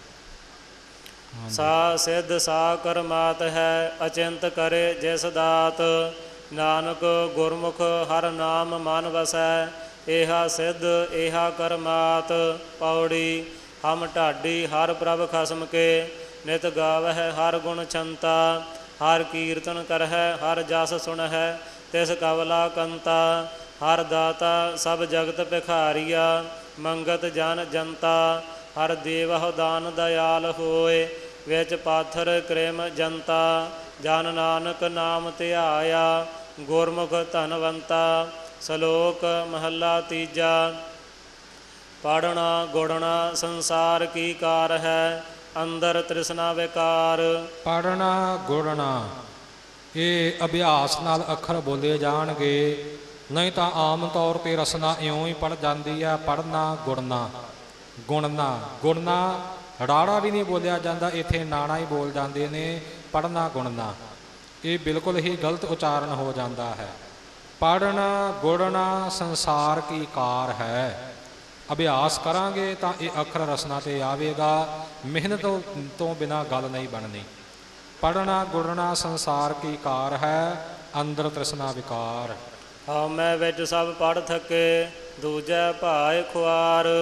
ਸਾ ਸਿੱਧ ਸਾ ਕਰਮਾਤ ਹੈ ਅਚਿੰਤ ਕਰੇ ਜਿਸ ਦਾਤ। ਨਾਨਕ ਗੁਰਮੁਖ ਹਰ ਨਾਮ ਮਨ ਵਸੈ ਏਹਾ ਸਿੱਧ ਏਹਾ ਕਰਮਾਤ। ਪੌੜੀ। ਹਮ ਢਾਡੀ ਹਰ ਪ੍ਰਭ ਖਸਮ ਕੇ ਨਿਤ ਗਾਵਹਿ ਹਰ ਗੁਣ ਛੰਤਾ। ਹਰ ਕੀਰਤਨ ਕਰਹਿ ਹਰ ਜਸ ਸੁਣਹਿ ਤਿਸ ਕਵਲਾ ਕੰਤਾ। ਹਰ ਦਾਤਾ ਸਭ ਜਗਤ ਭਿਖਾਰੀਆ ਮੰਗਤ ਜਨ ਜਨਤਾ। ਹਰ ਦੇਵਹੁ ਦਾਨ ਦਇਆਲ ਹੋਏ ਵਿੱਚ ਪਾਥਰ ਕ੍ਰਿਮ ਜਨਤਾ। ਜਨ ਨਾਨਕ ਨਾਮ ਧਿਆਇਆ ਗੁਰਮੁਖ ਧਨਵੰਤਾ। ਸ਼ਲੋਕ ਮਹੱਲਾ ਤੀਜਾ। ਪੜ੍ਹਨਾ ਗੁੜਨਾ ਸੰਸਾਰ ਕੀ ਕਾਰ ਹੈ ਅੰਦਰ ਤ੍ਰਿਸ਼ਨਾ ਵਿਕਾਰ। ਪੜ੍ਹਨਾ ਗੁੜਨਾ ਇਹ ਅਭਿਆਸ ਨਾਲ ਅੱਖਰ ਬੋਲੇ ਜਾਣਗੇ, ਨਹੀਂ ਤਾਂ ਆਮ ਤੌਰ 'ਤੇ ਰਸਨਾ ਇਉਂ ਹੀ ਪੜ੍ਹ ਜਾਂਦੀ ਹੈ। ਪੜ੍ਹਨਾ ਗੁੜਨਾ ਗੁਣਨਾ ਗੁਣਨਾ ਰਾੜਾ ਵੀ ਨਹੀਂ ਬੋਲਿਆ ਜਾਂਦਾ, ਇੱਥੇ ਨਾਣਾ ਹੀ ਬੋਲ ਜਾਂਦੇ ਨੇ। ਪੜ੍ਹਨਾ ਗੁਣਨਾ ਇਹ ਬਿਲਕੁਲ ਹੀ ਗਲਤ ਉਚਾਰਨ ਹੋ ਜਾਂਦਾ ਹੈ। ਪੜ੍ਹਨਾ ਗੁੜਨਾ ਸੰਸਾਰ ਕੀ ਕਾਰ ਹੈ। ਅਭਿਆਸ ਕਰਾਂਗੇ ਤਾਂ ਇਹ ਅੱਖਰ ਰਸਨਾ 'ਤੇ ਆਵੇਗਾ। ਮਿਹਨਤ ਤੋਂ ਬਿਨਾਂ ਗੱਲ ਨਹੀਂ ਬਣਨੀ। ਪੜ੍ਹਨਾ ਗੁੜਨਾ ਸੰਸਾਰ ਕੀ ਕਾਰ ਹੈ ਅੰਦਰ ਤ੍ਰਿਸ਼ਨਾ ਵਿਕਾਰ। ਹਉਮੈ ਵਿੱਚ ਸਭ ਪੜ੍ਹ ਥਕੇ ਦੂਜੈ ਭਾਇ ਖੁਆਰ।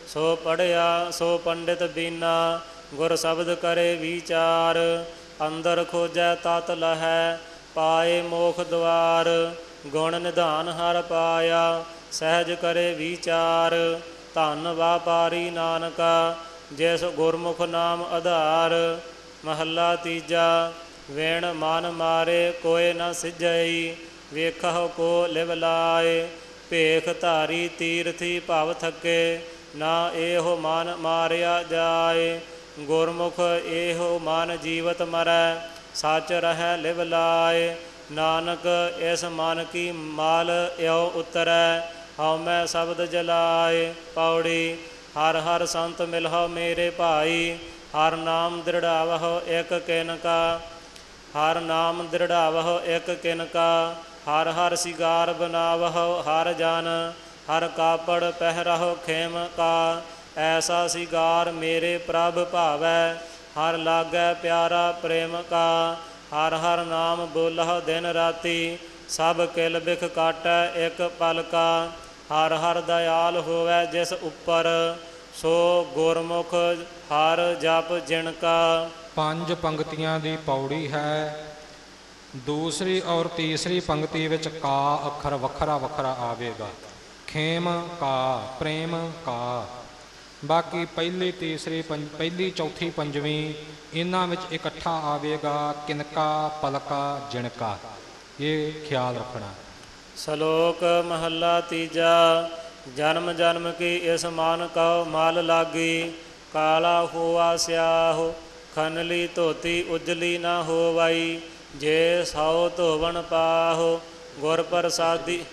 ਸੋ ਪੜਿਆ ਸੋ ਪੰਡਿਤ ਬੀਨਾ ਗੁਰ ਸ਼ਬਦ ਕਰੇ ਵਿਚਾਰ ਅੰਦਰ ਖੋਜੈ ਤਤ ਲਹੈ ਪਾਏ ਮੋਖ ਦੁਆਰ ਗੁਣ ਨਿਧਾਨ ਹਰ ਪਾਇਆ ਸਹਿਜ ਕਰੇ ਵਿਚਾਰ ਧਨ ਵਾਪਾਰੀ ਨਾਨਕਾ ਜਿਸ ਗੁਰਮੁਖ ਨਾਮ ਆਧਾਰ ਮਹੱਲਾ ਤੀਜਾ ਵੇਣ ਮਨ ਮਾਰੇ ਕੋਇ ਨ ਸਿਜਈ ਵੇਖਹੁ ਕੋ ਲਿਵ ਲਾਏ ਭੇਖ ਧਾਰੀ ਤੀਰਥੀ ਭਵ ਥਕੇ ਨਾ ਇਹੋ ਮਨ ਮਾਰਿਆ ਜਾਏ ਗੁਰਮੁਖ ਇਹੋ ਮਨ ਜੀਵਤ ਮਰੈ ਸੱਚ ਰਹੈ ਲਿਵ ਲਾਏ ਨਾਨਕ ਇਸ ਮਨ ਕੀ ਮਾਲ ਇਉ ਉਤਰੈ ਹਉ ਮੈਂ ਸ਼ਬਦ ਜਲਾਏ ਪੌੜੀ ਹਰ ਹਰ ਸੰਤ ਮਿਲਹੁ ਮੇਰੇ ਭਾਈ ਹਰ ਨਾਮ ਦ੍ਰਿੜਾਵਹੁ ਇਕ ਕਿਨਕਾ ਹਰ ਨਾਮ ਦ੍ਰਿੜਾਵਹੁ ਇਕ ਕਿਨਕਾ ਹਰ ਹਰ ਸਿਗਾਰ ਬਨਾਵਹੁ ਹਰ ਜਨ ਹਰ ਕਾਪੜ ਪਹਿਰਹੁ ਖੇਮ ਕਾ ਐਸਾ ਸਿਗਾਰ ਮੇਰੇ ਪ੍ਰਭ ਭਾਵੈ ਹਰ ਲਾਗੈ ਪਿਆਰਾ ਪ੍ਰੇਮ ਕਾ ਹਰ ਹਰ ਨਾਮ ਬੋਲਹੁ ਦਿਨ ਰਾਤੀ ਸਭ ਕਿਲ ਬਿਖ ਕਾਟੈ ਇਕ ਪਲ ਕਾ ਹਰ ਹਰ ਦਇਆਲ ਹੋਵੈ ਜਿਸ ਉੱਪਰ ਸੋ ਗੁਰਮੁਖ ਹਰ ਜਪ ਜਿਣ ਕਾ। 5 ਪੰਕਤੀਆਂ ਦੀ ਪੌੜੀ ਹੈ। ਦੂਸਰੀ ਔਰ ਤੀਸਰੀ ਪੰਕਤੀ ਵਿੱਚ ਕਾ ਅੱਖਰ ਵੱਖਰਾ ਵੱਖਰਾ ਆਵੇਗਾ। ਖੇਮ ਕਾ, ਪ੍ਰੇਮ ਕਾ। ਬਾਕੀ ਪਹਿਲੀ ਚੌਥੀ ਪੰਜਵੀਂ ਇਹਨਾਂ ਵਿੱਚ ਇਕੱਠਾ ਆਵੇਗਾ ਕਿਨਕਾ, ਪਲਕਾ, ਜਿਣਕਾ। ਇਹ ਖਿਆਲ ਰੱਖਣਾ। ਸ਼ਲੋਕ ਮਹੱਲਾ ਤੀਜਾ। ਜਨਮ ਜਨਮ ਕੀ ਇਸ ਮਨ ਕਉ ਮਲ ਲਾਗੀ ਕਾਲਾ ਹੋਆ ਸਿਆਹੋ ਖਨਲੀ ਧੋਤੀ ਉਜਲੀ ਨਾ ਹੋਵਈ ਜੇ ਸੌ ਧੋਵਣ ਪਾਹੋ ਗੁਰ ਪ੍ਰਸਾਦੀ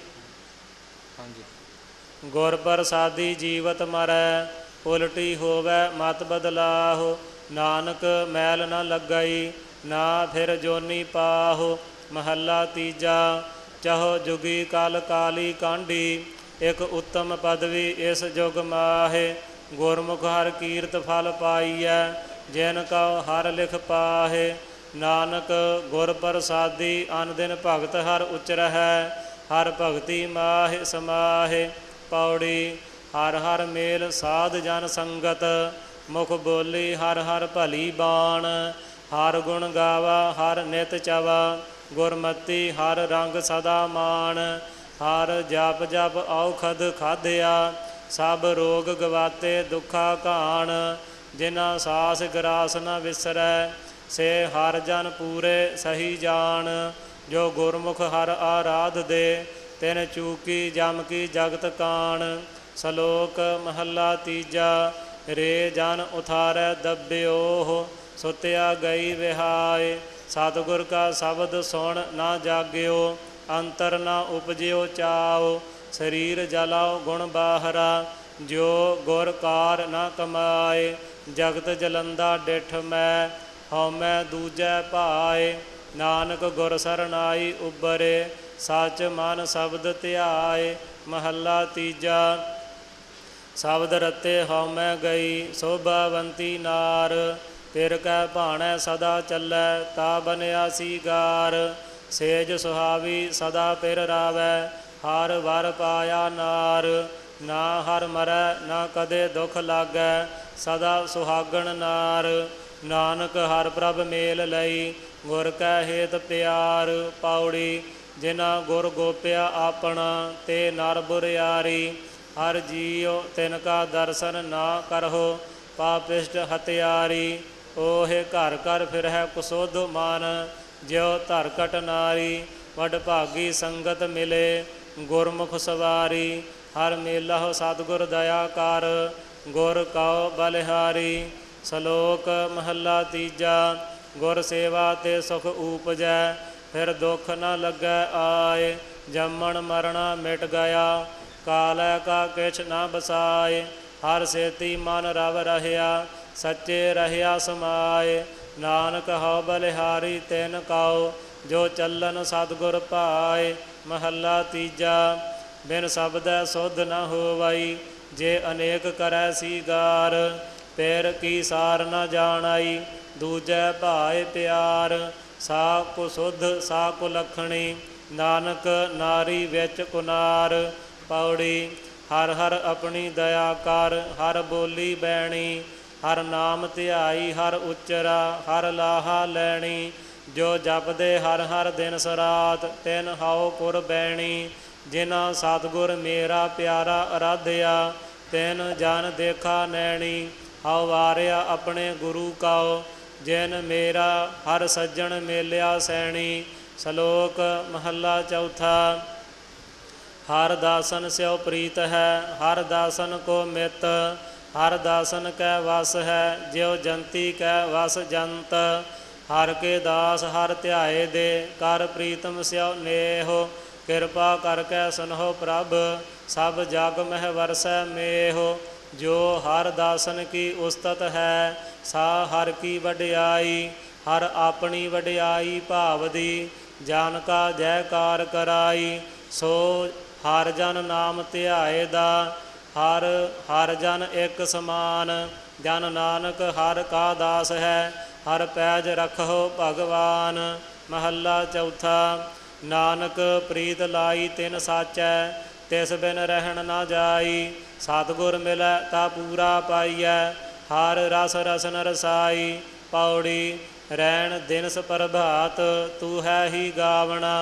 ਗੁਰ ਪ੍ਰਸਾਦੀ ਜੀਵਤ ਮਰੈ ਉਲਟੀ ਹੋਵੈ ਮਤ ਬਦਲਾਹੋ ਨਾਨਕ ਮੈਲ ਨ ਲੱਗਈ ਨਾ ਫਿਰ ਜੋਨੀ ਪਾਹੋ। ਮਹੱਲਾ ਤੀਜਾ। ਚਹੋ ਜੁਗੀ ਕਲ ਕਾਲੀ ਕਾਂਢੀ ਇਕ ਉੱਤਮ ਪਦਵੀ ਇਸ ਜੁਗ ਮਾਹੇ ਗੁਰਮੁਖ ਹਰ ਕੀਰਤ ਫਲ ਪਾਈਐ ਜਿਨ ਕਉ ਹਰ ਲਿਖ ਪਾਹੇ ਨਾਨਕ ਗੁਰ ਪ੍ਰਸਾਦੀ ਅਨ ਦਿਨ ਭਗਤ ਹਰ ਉਚਰਹਿ ਹਰ ਭਗਤੀ ਮਾਹਿ ਸਮਾਹੇ। ਪੌੜੀ ਹਰ ਹਰ ਮੇਲ ਸਾਧ ਜਨ ਸੰਗਤ ਮੁਖ ਬੋਲੀ ਹਰ ਹਰ ਭਲੀ ਬਾਣ ਹਰ ਗੁਣ ਗਾਵਾ ਹਰ ਨਿਤ ਚਵਾ ਗੁਰਮਤੀ ਹਰ ਰੰਗ ਸਦਾ ਮਾਣ ਹਰ ਜਪ ਜਪ ਔਖਦ ਖਾਧਿਆ ਸਭ ਰੋਗ ਗਵਾਤੇ ਦੁੱਖਾ ਘਾਣ ਜਿਨਾ ਸਾਸ ਗਰਾਸ ਨ ਵਿਸਰੈ ਸੇ ਹਰ ਜਨ ਪੂਰੇ ਸਹੀ ਜਾਣ ਜੋ ਗੁਰਮੁਖ ਹਰ ਆਰਾਧ ਦੇ ਤਿਨ ਚੂਕੀ ਜਮ ਕੀ ਜਗਤ ਕਾਣ। ਸ਼ਲੋਕ ਮਹੱਲਾ ਤੀਜਾ। ਰੇ ਜਨ ਉਥਾਰੈ ਦੱਬਿਓ ਸੁਤਿਆ ਗਈ ਵਿਹਾਏ ਸਤਿਗੁਰ ਕਾ ਸ਼ਬਦ ਸੁਣ ਨਾ ਜਾਗਿਓ ਅੰਤਰ ਨਾ ਉਪਜਿਓ ਚਾਓ ਸਰੀਰ ਜਲਾਓ ਗੁਣ ਬਾਹਰਾ ਜੋ ਗੁਰ ਕਾਰ ਨਾ ਕਮਾਏ ਜਗਤ ਜਲੰਦਾ ਡਿਠ ਮੈਂ ਹਉਮੈ ਦੂਜੈ ਭਾਏ ਨਾਨਕ ਗੁਰ ਸਰਨਾਈ ਉਬਰੇ ਸੱਚ ਮਨ ਸ਼ਬਦ ਧਿਆਏ। ਮਹੱਲਾ ਤੀਜਾ। ਸ਼ਬਦ ਰਤੇ ਹਉਮੈ ਗਈ ਸੋਭਾਵੰਤੀ ਨਾਰ ਪਿਰ ਕੈ ਭਾਣੈ ਸਦਾ ਚੱਲੈ ਤਾ ਬਨਿਆ ਸੀਗਾਰ ਸੇਜ ਸੁਹਾਵੀ ਸਦਾ ਪਿਰ ਰਾਵੈ ਹਰ ਵਰ ਪਾਇਆ ਨਾਰ ਨਾ ਹਰ ਮਰੈ ਨਾ ਕਦੇ ਦੁਖ ਲਾਗੈ ਸਦਾ ਸੁਹਾਗਣ ਨਾਰ ਨਾਨਕ ਹਰ ਪ੍ਰਭ ਮੇਲ ਲਈ ਗੁਰ ਕੈ ਹੇਤ ਪਿਆਰ। ਪੌੜੀ ਜਿਨਾ ਗੁਰ ਗੋਪਿਆ ਆਪਣਾ ਤੇ ਨਰ ਬੁਰਿਆਰੀ ਹਰ ਜੀਉ ਤਿਨ ਕਾ ਦਰਸ਼ਨ ਨਾ ਕਰਹੁ ਪਾਪਿਸ਼ਟ ਹਤਿਆਰੀ ਓਹੇ ਘਰ ਘਰ ਫਿਰਹਿ ਕੁਸੋਧ ਮਾਨ ਜਿਉ ਧਰਕਟ ਨਾਰੀ ਵਡ ਭਾਗੀ ਸੰਗਤ ਮਿਲੇ ਗੁਰਮੁਖ ਸਵਾਰੀ ਹਰ ਮੇਲਹੁ ਸਤਿਗੁਰ ਦਇਆ ਕਰ ਗੁਰ ਕਉ ਬਲਿਹਾਰੀ। ਸ਼ਲੋਕ ਮਹੱਲਾ ਤੀਜਾ। ਗੁਰ ਸੇਵਾ ਤੇ ਸੁਖ ਊਪਜੈ ਫਿਰ ਦੁੱਖ ਨ ਲੱਗੈ ਆਏ ਜੰਮਣ ਮਰਣਾ ਮਿਟ ਗਿਆ ਕਾਲੈ ਕਾ ਕਿਛ ਨ ਬਸਾਏ ਹਰ ਸੇਤੀ ਮਨ ਰਵ ਰਹਿਆ ਸੱਚੇ ਰਹਿਆ ਸਮਾਏ ਨਾਨਕ ਹਉ ਬਲਿਹਾਰੀ ਤਿਨ ਕਉ ਜੋ ਚੱਲਨ ਸਤਿਗੁਰ ਭਾਏ। ਮਹੱਲਾ ਤੀਜਾ। ਬਿਨ ਸ਼ਬਦੈ ਸੁਧ ਨ ਹੋਵਈ ਜੇ ਅਨੇਕ ਕਰੈ ਸੀਗਾਰ ਪਿਰ ਕੀ ਸਾਰ ਨ ਜਾਣਾਈ ਦੂਜੈ ਭਾਏ ਪਿਆਰ ਸਾ ਕੋ ਸੁਧ ਸਾ ਕੋ ਲਖਣੀ ਨਾਨਕ ਨਾਰੀ ਵਿੱਚ ਕੁਨਾਰ। ਪੌੜੀ ਹਰ ਹਰ ਆਪਣੀ ਦਇਆ ਕਰ। ਹਰ ਬੋਲੀ ਬੈਣੀ ਹਰ ਨਾਮ ਧਿਆਈ, ਹਰ ਉਚਰਾ ਹਰ ਲਾਹਾ ਲੈਣੀ। ਜੋ ਜਪਦੇ ਹਰ ਹਰ ਦਿਨ ਸਰਾਤ, ਤਿਨ ਹਉ ਕੁਰ ਬੈਣੀ। ਜਿਨਾ ਸਤਿਗੁਰ ਮੇਰਾ ਪਿਆਰਾ ਅਰਾਧਿਆ, ਤਿਨ ਜਨ ਦੇਖਾ ਨੈਣੀ। ਹਉ ਵਾਰਿਆ ਆਪਣੇ ਗੁਰੂ ਕਉ, ਜਿਨ ਮੇਰਾ ਹਰ ਸੱਜਣ ਮੇਲਿਆ ਸੈਣੀ। ਸ਼ਲੋਕ ਮਹੱਲਾ ਚੌਥਾ। ਹਰ ਦਾਸਨ ਸਿਉ ਪ੍ਰੀਤ ਹੈ, ਹਰ ਦਾਸਨ ਕੋ ਮਿਤ। ਹਰ ਦਾਸਨ ਕੈ ਵਸ ਹੈ, ਜਿਉ ਜੰਤੀ ਕੈ ਵਸ ਜੰਤ। ਹਰ ਕੇ ਦਾਸ ਹਰ ਧਿਆਏ ਦੇ, ਕਰ ਪ੍ਰੀਤਮ ਸਿਉ ਨੇਹੁ। ਕਿਰਪਾ ਕਰਕੇ ਸੁਨਹੁ ਪ੍ਰਭ, ਸਭ ਜਗ ਮਹਿ ਵਰਸੈ ਮੇਹੁ। ਜੋ ਹਰ ਦਾਸਨ ਕੀ ਉਸਤਤ ਹੈ, ਸਾ ਹਰ ਕੀ ਵਡਿਆਈ। ਹਰ ਆਪਣੀ ਵਡਿਆਈ ਭਾਵਦੀ, ਜਨ ਕਾ ਜੈਕਾਰ ਕਰਾਈ। ਸੋ ਹਰ ਜਨ ਨਾਮ ਧਿਆਏ ਦਾ, ਹਰ ਹਰ ਜਨ ਇੱਕ ਸਮਾਨ। ਜਨ ਨਾਨਕ ਹਰ ਕਾ ਦਾਸ ਹੈ, ਹਰ ਪੈਜ ਰਖੋ ਭਗਵਾਨ। ਮਹੱਲਾ ਚੌਥਾ। ਨਾਨਕ ਪ੍ਰੀਤ ਲਾਈ ਤਿਨ ਸਾਚੈ, ਤਿਸ ਬਿਨ ਰਹਿਣ ਨਾ ਜਾਈ। ਸਤਿਗੁਰ ਮਿਲੈ ਤਾ ਪੂਰਾ ਪਾਈਐ, ਹਰ ਰਸ ਰਸਨ ਰਸਾਈ। ਪੌੜੀ। ਰੈਣ ਦਿਨਸ ਪ੍ਰਭਾਤ, ਤੂੰ ਹੈ ਹੀ ਗਾਵਣਾ।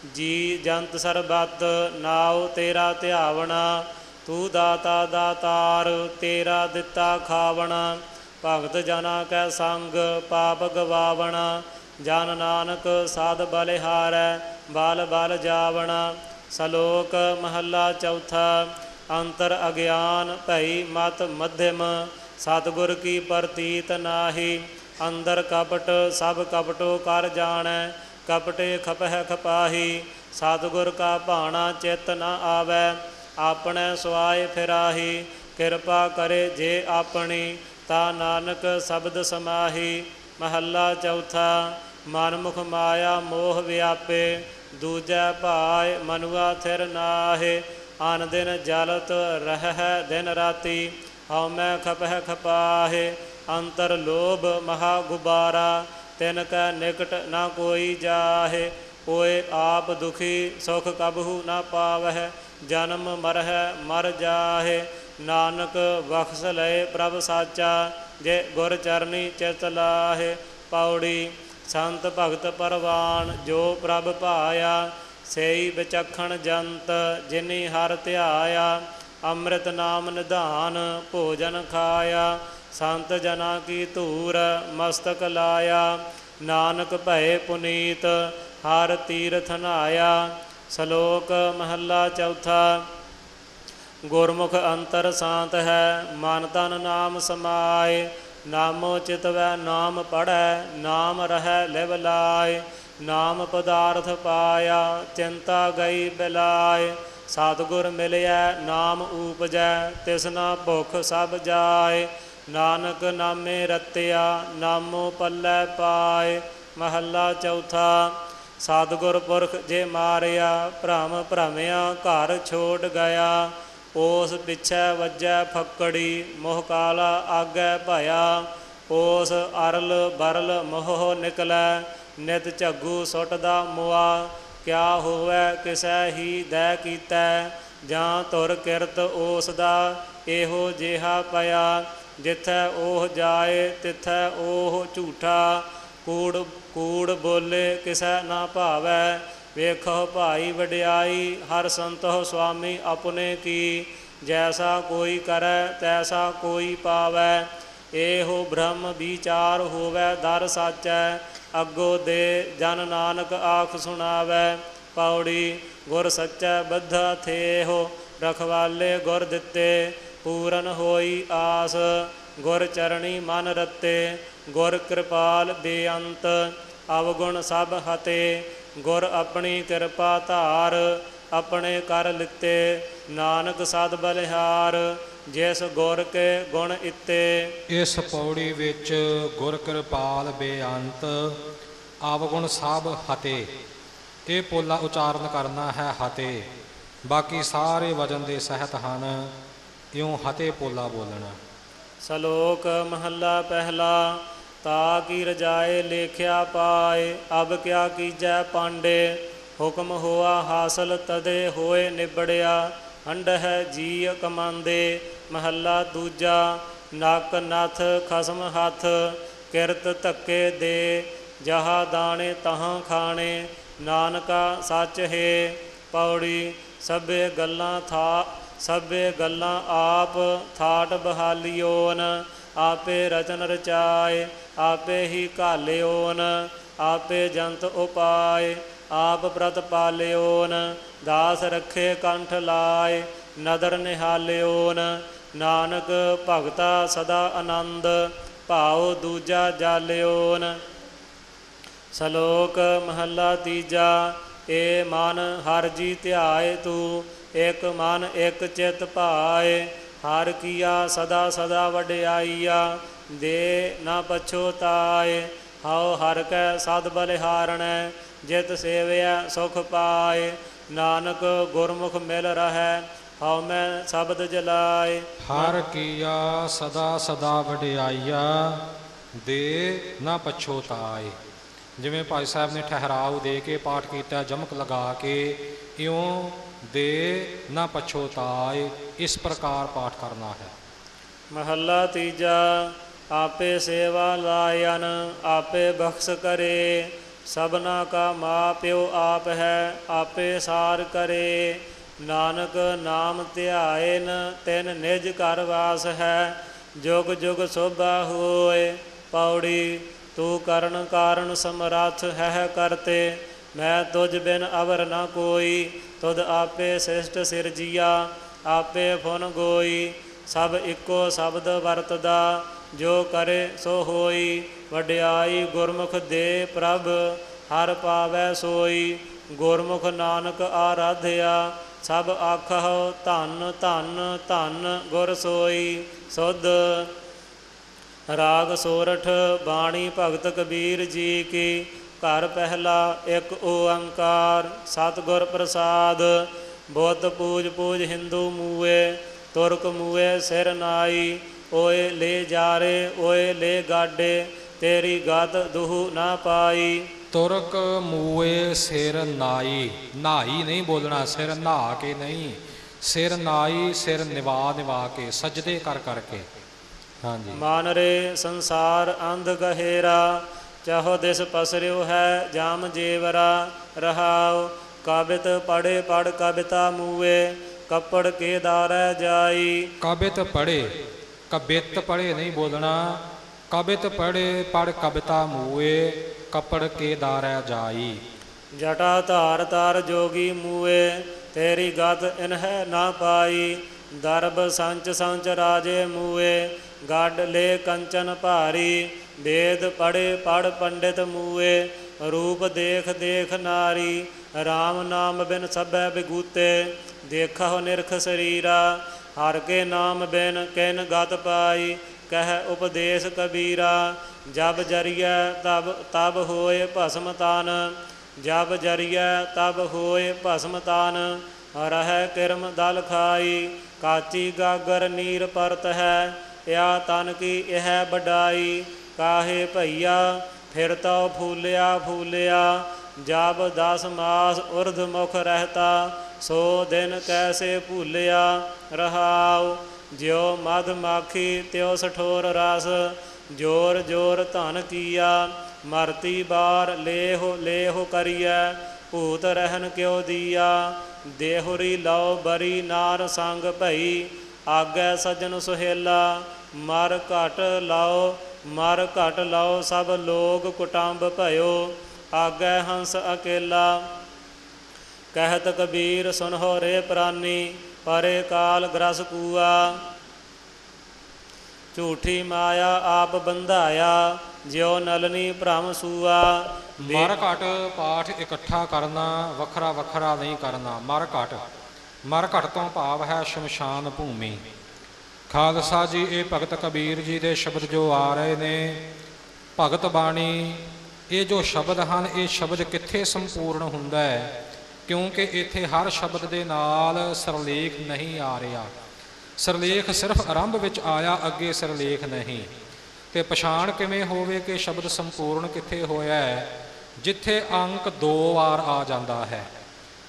ਜੀ ਜੰਤ ਸਰਬਤ, ਨਾਉ ਤੇਰਾ ਧਿਆਵਣਾ। ਤੂੰ ਦਾਤਾ ਦਾਤਾਰ, ਤੇਰਾ ਦਿੱਤਾ ਖਾਵਣਾ। ਭਗਤ ਜਨਾ ਕੈ ਸੰਗ, ਪਾਪ ਗਵਾਵਣਾ। ਜਨ ਨਾਨਕ ਸਾਧ ਬਲਿਹਾਰੈ, ਬਲ ਬਲ ਜਾਵਣਾ। ਸ਼ਲੋਕ ਮਹੱਲਾ ਚੌਥਾ। ਅੰਤਰ ਅਗਿਆਨ ਭਈ ਮਤ ਮਧਿਮ, ਸਤਿਗੁਰ ਕੀ ਪ੍ਰਤੀਤ ਨਾਹੀ। ਅੰਦਰ ਕਪਟ ਸਭ ਕਪਟੋ ਕਰ ਜਾਣੈ, ਕਪਟੇ ਖਪਹਿ ਖਪਾਹੀ। ਸਤਿਗੁਰ ਕਾ ਭਾਣਾ ਚਿੱਤ ਨ ਆਵੈ, ਆਪਣੇ ਸੁਆਏ ਫਿਰਾਹੀ। ਕਿਰਪਾ ਕਰੇ ਜੇ ਆਪਣੀ, ਤਾ ਨਾਨਕ ਸ਼ਬਦ ਸਮਾਹੀ। ਮਹੱਲਾ ਚੌਥਾ। ਮਨਮੁਖ ਮਾਇਆ ਮੋਹ ਵਿਆਪੇ, ਦੂਜੈ ਭਾਇ ਮਨੁਆ ਥਿਰ ਨਾਹੇ। ਅਨ ਦਿਨ ਜਲਤ ਰਹਿ ਦਿਨ ਰਾਤੀ, ਹਉਮੈ ਖਪਹਿ ਖਪਾਹੇ। ਅੰਤਰ ਲੋਭ ਮਹਾ ਗੁਬਾਰਾ, ਤਿਨ ਕੈ ਨਿਕਟ ਨਾ ਕੋਈ ਜਾਹੇ। ਕੋਇ ਆਪ ਦੁਖੀ ਸੁਖ ਕਬਹੂ ਨਾ ਪਾਵਹਿ, ਜਨਮ ਮਰਹਿ ਮਰ ਜਾਹੇ। ਨਾਨਕ ਬਖਸ਼ ਲਏ ਪ੍ਰਭ ਸਾਚਾ, ਜੇ ਗੁਰ ਚਰਨੀ ਚਿਤ ਲਾਹੇ। ਪੌੜੀ। ਸੰਤ ਭਗਤ ਪਰਵਾਨ, ਜੋ ਪ੍ਰਭ ਭਾਇਆ। ਸੇਈ ਵਿਚਖਣ ਜੰਤ, ਜਿਨੀ ਹਰ ਧਿਆਇਆ। ਅੰਮ੍ਰਿਤ ਨਾਮ ਨਿਧਾਨ, ਭੋਜਨ ਖਾਇਆ। ਸੰਤ ਜਨਾ ਕੀ ਧੂਰ, ਮਸਤਕ ਲਾਇਆ। ਨਾਨਕ ਭਏ ਪੁਨੀਤ, ਹਰ ਤੀਰਥ ਨਹਾਇਆ। ਸ਼ਲੋਕ ਮਹੱਲਾ ਚੌਥਾ। ਗੁਰਮੁਖ ਅੰਤਰ ਸ਼ਾਂਤ ਹੈ, ਮਨ ਤਨ ਨਾਮ ਸਮਾਏ। ਨਾਮੋ ਚਿਤਵੈ ਨਾਮ ਪੜ੍ਹੈ, ਨਾਮ ਰਹੈ ਲਿਵ ਲਾਇ। ਨਾਮ ਪਦਾਰਥ ਪਾਇਆ, ਚਿੰਤਾ ਗਈ ਬਿਲਾਇ। ਸਤਿਗੁਰ ਮਿਲਿਆ ਨਾਮ ਊਪਜੈ, ਤਿਸਨਾ ਭੁਖ ਸਭ ਜਾਏ। ਨਾਨਕ ਨਾਮੇ ਰਤਿਆ, ਨਾਮੋ ਪੱਲੇ ਪਾਏ। ਮਹੱਲਾ ਚੌਥਾ। ਸਤਿਗੁਰ ਪੁਰਖ ਜੇ ਮਾਰਿਆ, ਭ੍ਰਮ ਭ੍ਰਮਿਆ ਘਰ ਛੋੜ ਗਿਆ। ਉਸ ਪਿੱਛੇ ਵੱਜੈ ਫੱਕੜੀ, ਮੋਹ ਕਾਲਾ ਆਗੈ ਭਇਆ। ਉਸ ਅਰਲ ਬਰਲ ਮੋਹ ਨਿਕਲੈ, ਨਿਤ ਝੱਗੂ ਸੁੱਟਦਾ ਮੁਆ। ਕਿਆ ਹੋਵੈ ਕਿਸੈ ਹੀ ਦੈ ਕੀਤੈ, ਜਾਂ ਧੁਰ ਕਿਰਤ ਉਸ ਦਾ ਇਹੋ ਜਿਹਾ ਪਿਆ। ਜਿੱਥੈ ਉਹ ਜਾਏ ਤਿੱਥੈ ਉਹ ਝੂਠਾ, ਕੂੜ ਕੂੜ ਬੋਲੇ ਕਿਸੈ ਨਾ ਭਾਵੈ। ਵੇਖੋ ਭਾਈ ਵਡਿਆਈ, ਹਰ ਸੰਤੋ ਸੁਆਮੀ ਆਪਣੇ ਕੀ। ਜੈਸਾ ਕੋਈ ਕਰੈ ਤੈਸਾ ਕੋਈ ਪਾਵੈ, ਇਹੋ ਬ੍ਰਹਮ ਵਿਚਾਰ ਹੋਵੈ ਦਰ ਸਾਚੈ। ਅੱਗੋ ਦੇ ਜਨ ਨਾਨਕ ਆਖ ਸੁਣਾਵੈ। ਪੌੜੀ। ਗੁਰ ਸੱਚੈ ਬੱਧਾ ਥੇਹੋ, ਰਖਵਾਲੇ ਗੁਰ ਦਿੱਤੇ। ਪੂਰਨ ਹੋਈ ਆਸ, ਗੁਰ ਚਰਣੀ ਮਨ ਰਤੇ। ਗੁਰ ਕਿਰਪਾਲ ਬੇਅੰਤ, ਅਵਗੁਣ ਸਭ ਹਤੇ। ਗੁਰ ਆਪਣੀ ਕਿਰਪਾ ਧਾਰ, ਆਪਣੇ ਕਰ ਲਿੱਤੇ। ਨਾਨਕ ਸਦ ਬਲਿਹਾਰ, ਜਿਸ ਗੁਰ ਕੇ ਗੁਣ ਇਤੇ। ਇਸ ਪੌੜੀ ਵਿੱਚ ਗੁਰ ਕਿਰਪਾਲ ਬੇਅੰਤ, ਅਵਗੁਣ ਸਭ ਹਤੇ, ਇਹ ਪੋਲਾ ਉਚਾਰਨ ਕਰਨਾ ਹੈ ਹਤੇ। ਬਾਕੀ ਸਾਰੇ ਵਜਨ ਦੇ ਸਹਿਤ ਹਨ, ਇਉਂ ਹਤੇ ਪੋਲਾ ਬੋਲਣਾ। ਸ਼ਲੋਕ ਮਹੱਲਾ ਪਹਿਲਾ। ਤਾ ਕੀ ਰਜਾਏ ਲੇਖਿਆ ਪਾਏ, ਅਬ ਕਿਆ ਕੀਜੈ ਪਾਂਡੇ। ਹੁਕਮ ਹੋਆ ਹਾਸਲ ਤਦੇ ਹੋਏ ਨਿਬੜਿਆ, ਅੰਡਹਿ ਜੀ ਕਮਾਂਦੇ। ਮਹੱਲਾ ਦੂਜਾ। ਨੱਕ ਨੱਥ ਖਸਮ ਹੱਥ, ਕਿਰਤ ਧੱਕੇ ਦੇ। ਜਹਾਂ ਦਾਣੇ ਤਹਾਂ ਖਾਣੇ, ਨਾਨਕਾ ਸੱਚ ਹੈ। ਪੌੜੀ। ਸਭੇ ਗੱਲਾਂ ਆਪ ਥਾਟ ਬਹਾਲਿਓਨ। ਆਪੇ ਰਚਨ ਰਚਾਏ, ਆਪੇ ਹੀ ਘਾਲਿਓਨ। ਆਪੇ ਜੰਤ ਉਪਾਏ, ਆਪ ਪ੍ਰਤ ਪਾਲਿਓਨ। ਦਾਸ ਰੱਖੇ ਕੰਠ ਲਾਏ, ਨਦਰ ਨਿਹਾਲਿਓਨ। ਨਾਨਕ ਭਗਤਾ ਸਦਾ ਆਨੰਦ, ਭਾਉ ਦੂਜਾ ਜਾਲਿਓਨ। ਸ਼ਲੋਕ ਮਹੱਲਾ ਤੀਜਾ। ਏ ਮਨ ਹਰਿ ਜੀ ਧਿਆਏ ਤੂੰ, ਇਕ ਮਨ ਇਕ ਚਿਤ ਭਾਏ। ਹਰਿ ਕੀਆ ਸਦਾ ਸਦਾ ਵਡਿਆਈਆ, ਦੇ ਨਾ ਪਛੋਤਾਏ। ਹਉ ਹਰਿ ਕੈ ਸਦ ਬਲਿਹਾਰਣੈ, ਜਿਤ ਸੇਵਿਆ ਸੁਖ ਪਾਏ। ਨਾਨਕ ਗੁਰਮੁਖ ਮਿਲ ਰਹੈ, ਹਉ ਮੈਂ ਸ਼ਬਦ ਜਲਾਏ। ਹਰਿ ਕੀਆ ਸਦਾ ਸਦਾ ਵਡਿਆਈਆ, ਦੇ ਨਾ ਪਛੋਤਾਏ। ਜਿਵੇਂ ਭਾਈ ਸਾਹਿਬ ਨੇ ਠਹਿਰਾਓ ਦੇ ਕੇ ਪਾਠ ਕੀਤਾ, ਜਮਕ ਲਗਾ ਕੇ, ਇਉਂ ਦੇ ਨਾ ਪਛੋਤਾਏ, ਇਸ ਪ੍ਰਕਾਰ ਪਾਠ ਕਰਨਾ ਹੈ। ਮਹੱਲਾ ਤੀਜਾ। ਆਪੇ ਸੇਵਾ ਲਾਇਨ, ਆਪੇ ਬਖਸ਼ ਕਰੇ। ਸਭਨਾ ਕਾ ਮਾਂ ਪਿਓ ਆਪ ਹੈ, ਆਪੇ ਸਾਰ ਕਰੇ। ਨਾਨਕ ਨਾਮ ਧਿਆਇਨ, ਤਿਨ ਨਿਜ ਘਰ ਵਾਸ ਹੈ। ਜੁਗ ਜੁਗ ਸੋਭਾ ਹੋਏ। ਪੌੜੀ। ਤੂੰ ਕਰਨ ਕਾਰਨ ਸਮਰੱਥ ਹੈ ਕਰਤੇ, ਮੈਂ ਤੁਝ ਬਿਨ ਅਵਰ ਨਾ ਕੋਈ। ਤੁਧ ਆਪੇ ਸ੍ਰਿਸ਼ਟ ਸਿਰਜੀਆ, ਆਪੇ ਫੁਨ ਗੋਈ। ਸਭ ਇੱਕੋ ਸ਼ਬਦ ਵਰਤਦਾ, ਜੋ ਕਰੇ ਸੋ ਹੋਈ। ਵਡਿਆਈ ਗੁਰਮੁਖ ਦੇ ਪ੍ਰਭ, ਹਰ ਪਾਵੈ ਸੋਈ। ਗੁਰਮੁਖ ਨਾਨਕ ਆਰਾਧਿਆ, ਸਭ ਆਖਹੁ ਧੰਨ ਧੰਨ ਧੰਨ ਗੁਰ ਸੋਈ। ਸੁਧ। ਰਾਗ ਸੋਰਠ। ਬਾਣੀ ਭਗਤ ਕਬੀਰ ਜੀ ਕੀ। ਘਰ ਪਹਿਲਾ। ਇੱਕ ਓੰਕਾਰ ਸਤਿਗੁਰ ਪ੍ਰਸਾਦ। ਬੁੱਧ ਪੂਜ ਪੂਜ ਹਿੰਦੂ ਮੂਏ, ਤੁਰਕ ਮੂਏ ਸਿਰ ਨਾਈ। ਓਏ ਲੈ ਜਾਰੇ, ਓਏ ਲੈ ਗਾਡੇ, ਤੇਰੀ ਗਤ ਦੁਹੂ ਨਾ ਪਾਈ। ਤੁਰਕ ਮੂਏ ਸਿਰ ਨਾਈ, ਨਹਾਈ ਨਹੀਂ ਬੋਲਣਾ, ਸਿਰ ਨਹਾ ਕੇ ਨਹੀਂ, ਸਿਰ ਨਾਈ, ਸਿਰ ਨਿਵਾ ਨਿਵਾ ਕੇ, ਸਜਦੇ ਕਰ ਕਰਕੇ। ਹਾਂਜੀ। ਮਨ ਰੇ ਸੰਸਾਰ ਅੰਧ ਗਹਿਰਾ, ਚਾਹੋ ਦਿਸ ਪਸਰਿਓ ਹੈ ਜਾਮ ਜੇਵਰਾ। ਰਹਾਉ। ਕਾਬਿਤ ਪੜੇ ਪੜ ਕਵਿਤਾ ਮੂਏ, ਕੱਪੜ ਕੇ ਦਾਰੈ ਜਾਈ। ਕਾਬਿਤ ਪੜੇ, ਕਬਿਤ ਪੜੇ ਨਹੀਂ ਬੋਲਣਾ, ਕਬਿਤ ਪੜੇ ਪੜ ਕਵਿਤਾ ਮੂਏ, ਕੱਪੜ ਕੇ ਦਾਰੈ ਜਾਈ। ਜਟਾ ਧਾਰ ਧਾਰ ਜੋਗੀ ਮੂਏ, ਤੇਰੀ ਗਤ ਇਨਹਿ ਨਾ ਪਾਈ। ਦਰਬ ਸੰਚ ਸੰਚ ਰਾਜੇ ਮੂਏ, ਗੱਡ ਲੈ ਕੰਚਨ ਭਾਰੀ। ਵੇਦ ਪੜੇ ਪੜ ਪੰਡਿਤ ਮੂਏ, ਰੂਪ ਦੇਖ ਦੇਖ ਨਾਰੀ। ਰਾਮ ਨਾਮ ਬਿਨ ਸਭੈ ਬਿਗੂਤੇ, ਦੇਖਹੁ ਨਿਰਖ ਸਰੀਰਾ। ਹਰਿ ਕੇ ਨਾਮ ਬਿਨ ਕਿਨ ਗਤ ਪਾਈ, ਕਹਿ ਉਪਦੇਸ਼ ਕਬੀਰਾ। ਜਬ ਜਰੀਐ ਤਬ ਹੋਏ ਭਸਮ ਤਾਨ, ਜਬ ਜਰੀਐ ਤਬ ਹੋਏ ਭਸਮ ਤਾਨ। ਰਹਿ ਕਿਰਮ ਦਲ ਖਾਈ, ਕਾਚੀ ਗਾਗਰ ਨੀਰ ਪਰਤ ਹੈ। ਯਾ ਤਨ ਕੀ ਇਹ ਵਡਾਈ, ਕਾਹੇ ਭਈਆ ਫਿਰ ਤਉ ਫੂਲਿਆ ਫੂਲਿਆ। ਜਬ 10 ਮਾਸ ਉਰਧ ਮੁਖ ਰਹਿਤਾ, ਸੋ ਦਿਨ ਕੈਸੇ ਭੂਲਿਆ। ਰਹਾਉ। ਜਿਉ ਮਧ ਮਾਖੀ ਤਿਉ ਸਠੋਰ ਰਸ, ਜੋਰ ਜੋਰ ਧਨ ਕੀਆ। ਮਰਤੀ ਬਾਰ ਲੇਹੁ ਲੇਹੁ ਕਰੀਐ, ਭੂਤ ਰਹਿਨ ਕਿਉ ਦੀਆ। ਦੇਹੁਰੀ ਲਉ ਬਰੀ ਨਾਰ ਸੰਗ ਭਈ, ਆਗੈ ਸੱਜਣ ਸੁਹੇਲਾ। ਮਰ ਘਟ ਲਉ ਮਰ ਘਟ ਲਉ, ਸਭ ਲੋਗ ਕੁਟੰਬ ਭਇਓ। ਆਗੈ ਹੰਸ ਅਕੇਲਾ। ਕਹਿਤ ਕਬੀਰ ਸੁਨਹੁ ਰੇ ਪ੍ਰਾਨੀ, ਪਰੇ ਕਾਲ ਗ੍ਰਸ ਕੂਆ। ਝੂਠੀ ਮਾਇਆ ਆਪ ਬੰਧਾਇਆ, ਜਿਉ ਨਲਨੀ ਭ੍ਰਮ ਸੂਆ। ਮਰ ਘਟ ਪਾਠ ਇਕੱਠਾ ਕਰਨਾ, ਵੱਖਰਾ ਵੱਖਰਾ ਨਹੀਂ ਕਰਨਾ। ਮਰ ਘਟ, ਮਰ ਘਟ ਤੋਂ ਭਾਵ ਹੈ ਸ਼ਮਸ਼ਾਨ ਭੂਮੀ। ਖਾਲਸਾ ਜੀ, ਇਹ ਭਗਤ ਕਬੀਰ ਜੀ ਦੇ ਸ਼ਬਦ ਜੋ ਆ ਰਹੇ ਨੇ, ਭਗਤ ਬਾਣੀ, ਇਹ ਜੋ ਸ਼ਬਦ ਹਨ, ਇਹ ਸ਼ਬਦ ਕਿੱਥੇ ਸੰਪੂਰਨ ਹੁੰਦਾ ਹੈ? ਕਿਉਂਕਿ ਇੱਥੇ ਹਰ ਸ਼ਬਦ ਦੇ ਨਾਲ ਸਿਰਲੇਖ ਨਹੀਂ ਆ ਰਿਹਾ। ਸਿਰਲੇਖ ਸਿਰਫ ਆਰੰਭ ਵਿੱਚ ਆਇਆ, ਅੱਗੇ ਸਿਰਲੇਖ ਨਹੀਂ। ਤੇ ਪਛਾਣ ਕਿਵੇਂ ਹੋਵੇ ਕਿ ਸ਼ਬਦ ਸੰਪੂਰਨ ਕਿੱਥੇ ਹੋਇਆ ਹੈ? ਜਿੱਥੇ ਅੰਕ 2 ਵਾਰ ਆ ਜਾਂਦਾ ਹੈ।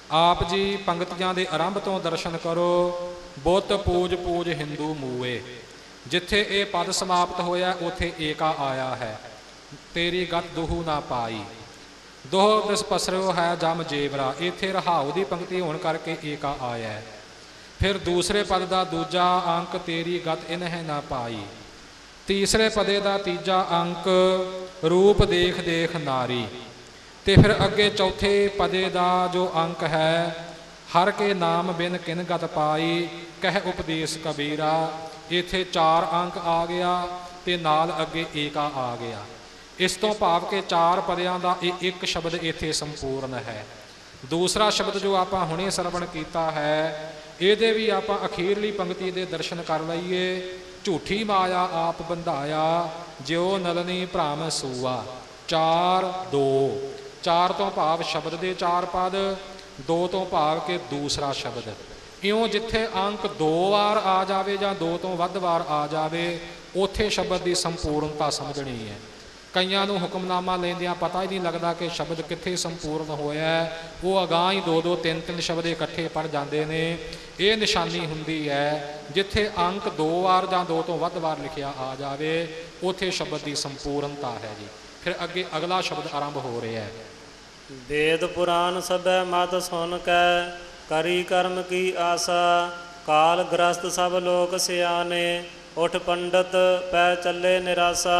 ਆਪ ਜੀ ਪੰਗਤੀਆਂ ਦੇ ਆਰੰਭ ਤੋਂ ਦਰਸ਼ਨ ਕਰੋ। ਬੁੱਤ ਪੂਜ ਪੂਜ ਹਿੰਦੂ ਮੂਏ। ਜਿੱਥੇ ਇਹ ਪਦ ਸਮਾਪਤ ਹੋਇਆ ਉੱਥੇ ਏਕਾ ਆਇਆ ਹੈ। ਤੇਰੀ ਗਤ ਦੁਹੂ ਨਾ ਪਾਈ, ਦੋਹ ਦਿਸ ਪਸਰਿਓ ਹੈ ਜਮ ਜੇਵਰਾ। ਇੱਥੇ ਰਹਾਉ ਦੀ ਪੰਕਤੀ ਹੋਣ ਕਰਕੇ ਏਕਾ ਆਇਆ ਹੈ। ਫਿਰ ਦੂਸਰੇ ਪਦ ਦਾ ਦੂਜਾ ਅੰਕ ਤੇਰੀ ਗਤ ਇਨਹਿ ਨਾ ਪਾਈ। ਤੀਸਰੇ ਪਦੇ ਦਾ ਤੀਜਾ ਅੰਕ ਰੂਪ ਦੇਖ ਦੇਖ ਨਾਰੀ। ਤੇ ਫਿਰ ਅੱਗੇ ਚੌਥੇ ਪਦੇ ਦਾ ਜੋ ਅੰਕ ਹੈ ਹਰ ਕੇ ਨਾਮ ਬਿਨ ਕਿਨ ਗਤ ਪਾਈ, ਕਹਿ ਉਪਦੇਸ਼ ਕਬੀਰਾ। ਇੱਥੇ 4 ਅੰਕ ਆ ਗਿਆ ਤੇ ਨਾਲ ਅੱਗੇ ਏਕਾ ਆ ਗਿਆ। ਇਸ ਤੋਂ ਭਾਵ ਕਿ 4 ਪਦਿਆਂ ਦਾ ਇਹ ਇੱਕ ਸ਼ਬਦ ਇੱਥੇ ਸੰਪੂਰਨ ਹੈ। ਦੂਸਰਾ ਸ਼ਬਦ ਜੋ ਆਪਾਂ ਹੁਣੇ ਸਰਵਣ ਕੀਤਾ ਹੈ ਇਹਦੇ ਵੀ ਆਪਾਂ ਅਖੀਰਲੀ ਪੰਕਤੀ ਦੇ ਦਰਸ਼ਨ ਕਰ ਲਈਏ। ਝੂਠੀ ਮਾਇਆ ਆਪ ਬੰਧਾਇਆ, ਜਿਉ ਨਲਨੀ ਭ੍ਰਮ ਸੂਆ। 4 2 4 ਤੋਂ ਭਾਵ ਸ਼ਬਦ ਦੇ 4 ਪਦ, 2 ਤੋਂ ਭਾਵ ਕਿ ਦੂਸਰਾ ਸ਼ਬਦ। ਇਉਂ ਜਿੱਥੇ ਅੰਕ 2 ਵਾਰ ਆ ਜਾਵੇ ਜਾਂ 2 ਤੋਂ ਵੱਧ ਵਾਰ ਆ ਜਾਵੇ ਉੱਥੇ ਸ਼ਬਦ ਦੀ ਸੰਪੂਰਨਤਾ ਸਮਝਣੀ ਹੈ। ਕਈਆਂ ਨੂੰ ਹੁਕਮਨਾਮਾ ਲੈਂਦਿਆਂ ਪਤਾ ਹੀ ਨਹੀਂ ਲੱਗਦਾ ਕਿ ਸ਼ਬਦ ਕਿੱਥੇ ਸੰਪੂਰਨ ਹੋਇਆ ਹੈ। ਉਹ ਅਗਾਂਹ ਹੀ 2-2 3-3 ਸ਼ਬਦ ਇਕੱਠੇ ਪੜ੍ਹ ਜਾਂਦੇ ਨੇ। ਇਹ ਨਿਸ਼ਾਨੀ ਹੁੰਦੀ ਹੈ ਜਿੱਥੇ ਅੰਕ 2 ਵਾਰ ਜਾਂ 2 ਤੋਂ ਵੱਧ ਵਾਰ ਲਿਖਿਆ ਆ ਜਾਵੇ ਉੱਥੇ ਸ਼ਬਦ ਦੀ ਸੰਪੂਰਨਤਾ ਹੈ ਜੀ। ਫਿਰ ਅੱਗੇ ਅਗਲਾ ਸ਼ਬਦ ਆਰੰਭ ਹੋ ਰਿਹਾ ਹੈ। ਵੇਦ ਪੁਰਾਨ ਸਭੈ ਮਤ ਸੁਨ ਕੈ, ਕਰੀ ਕਰਮ ਕੀ ਆਸਾ। ਕਾਲ ਗ੍ਰਸਤ ਸਭ ਲੋਕ ਸਿਆਣੇ, ਉਠ ਪੰਡਤ ਪੈ ਚੱਲੇ ਨਿਰਾਸਾ।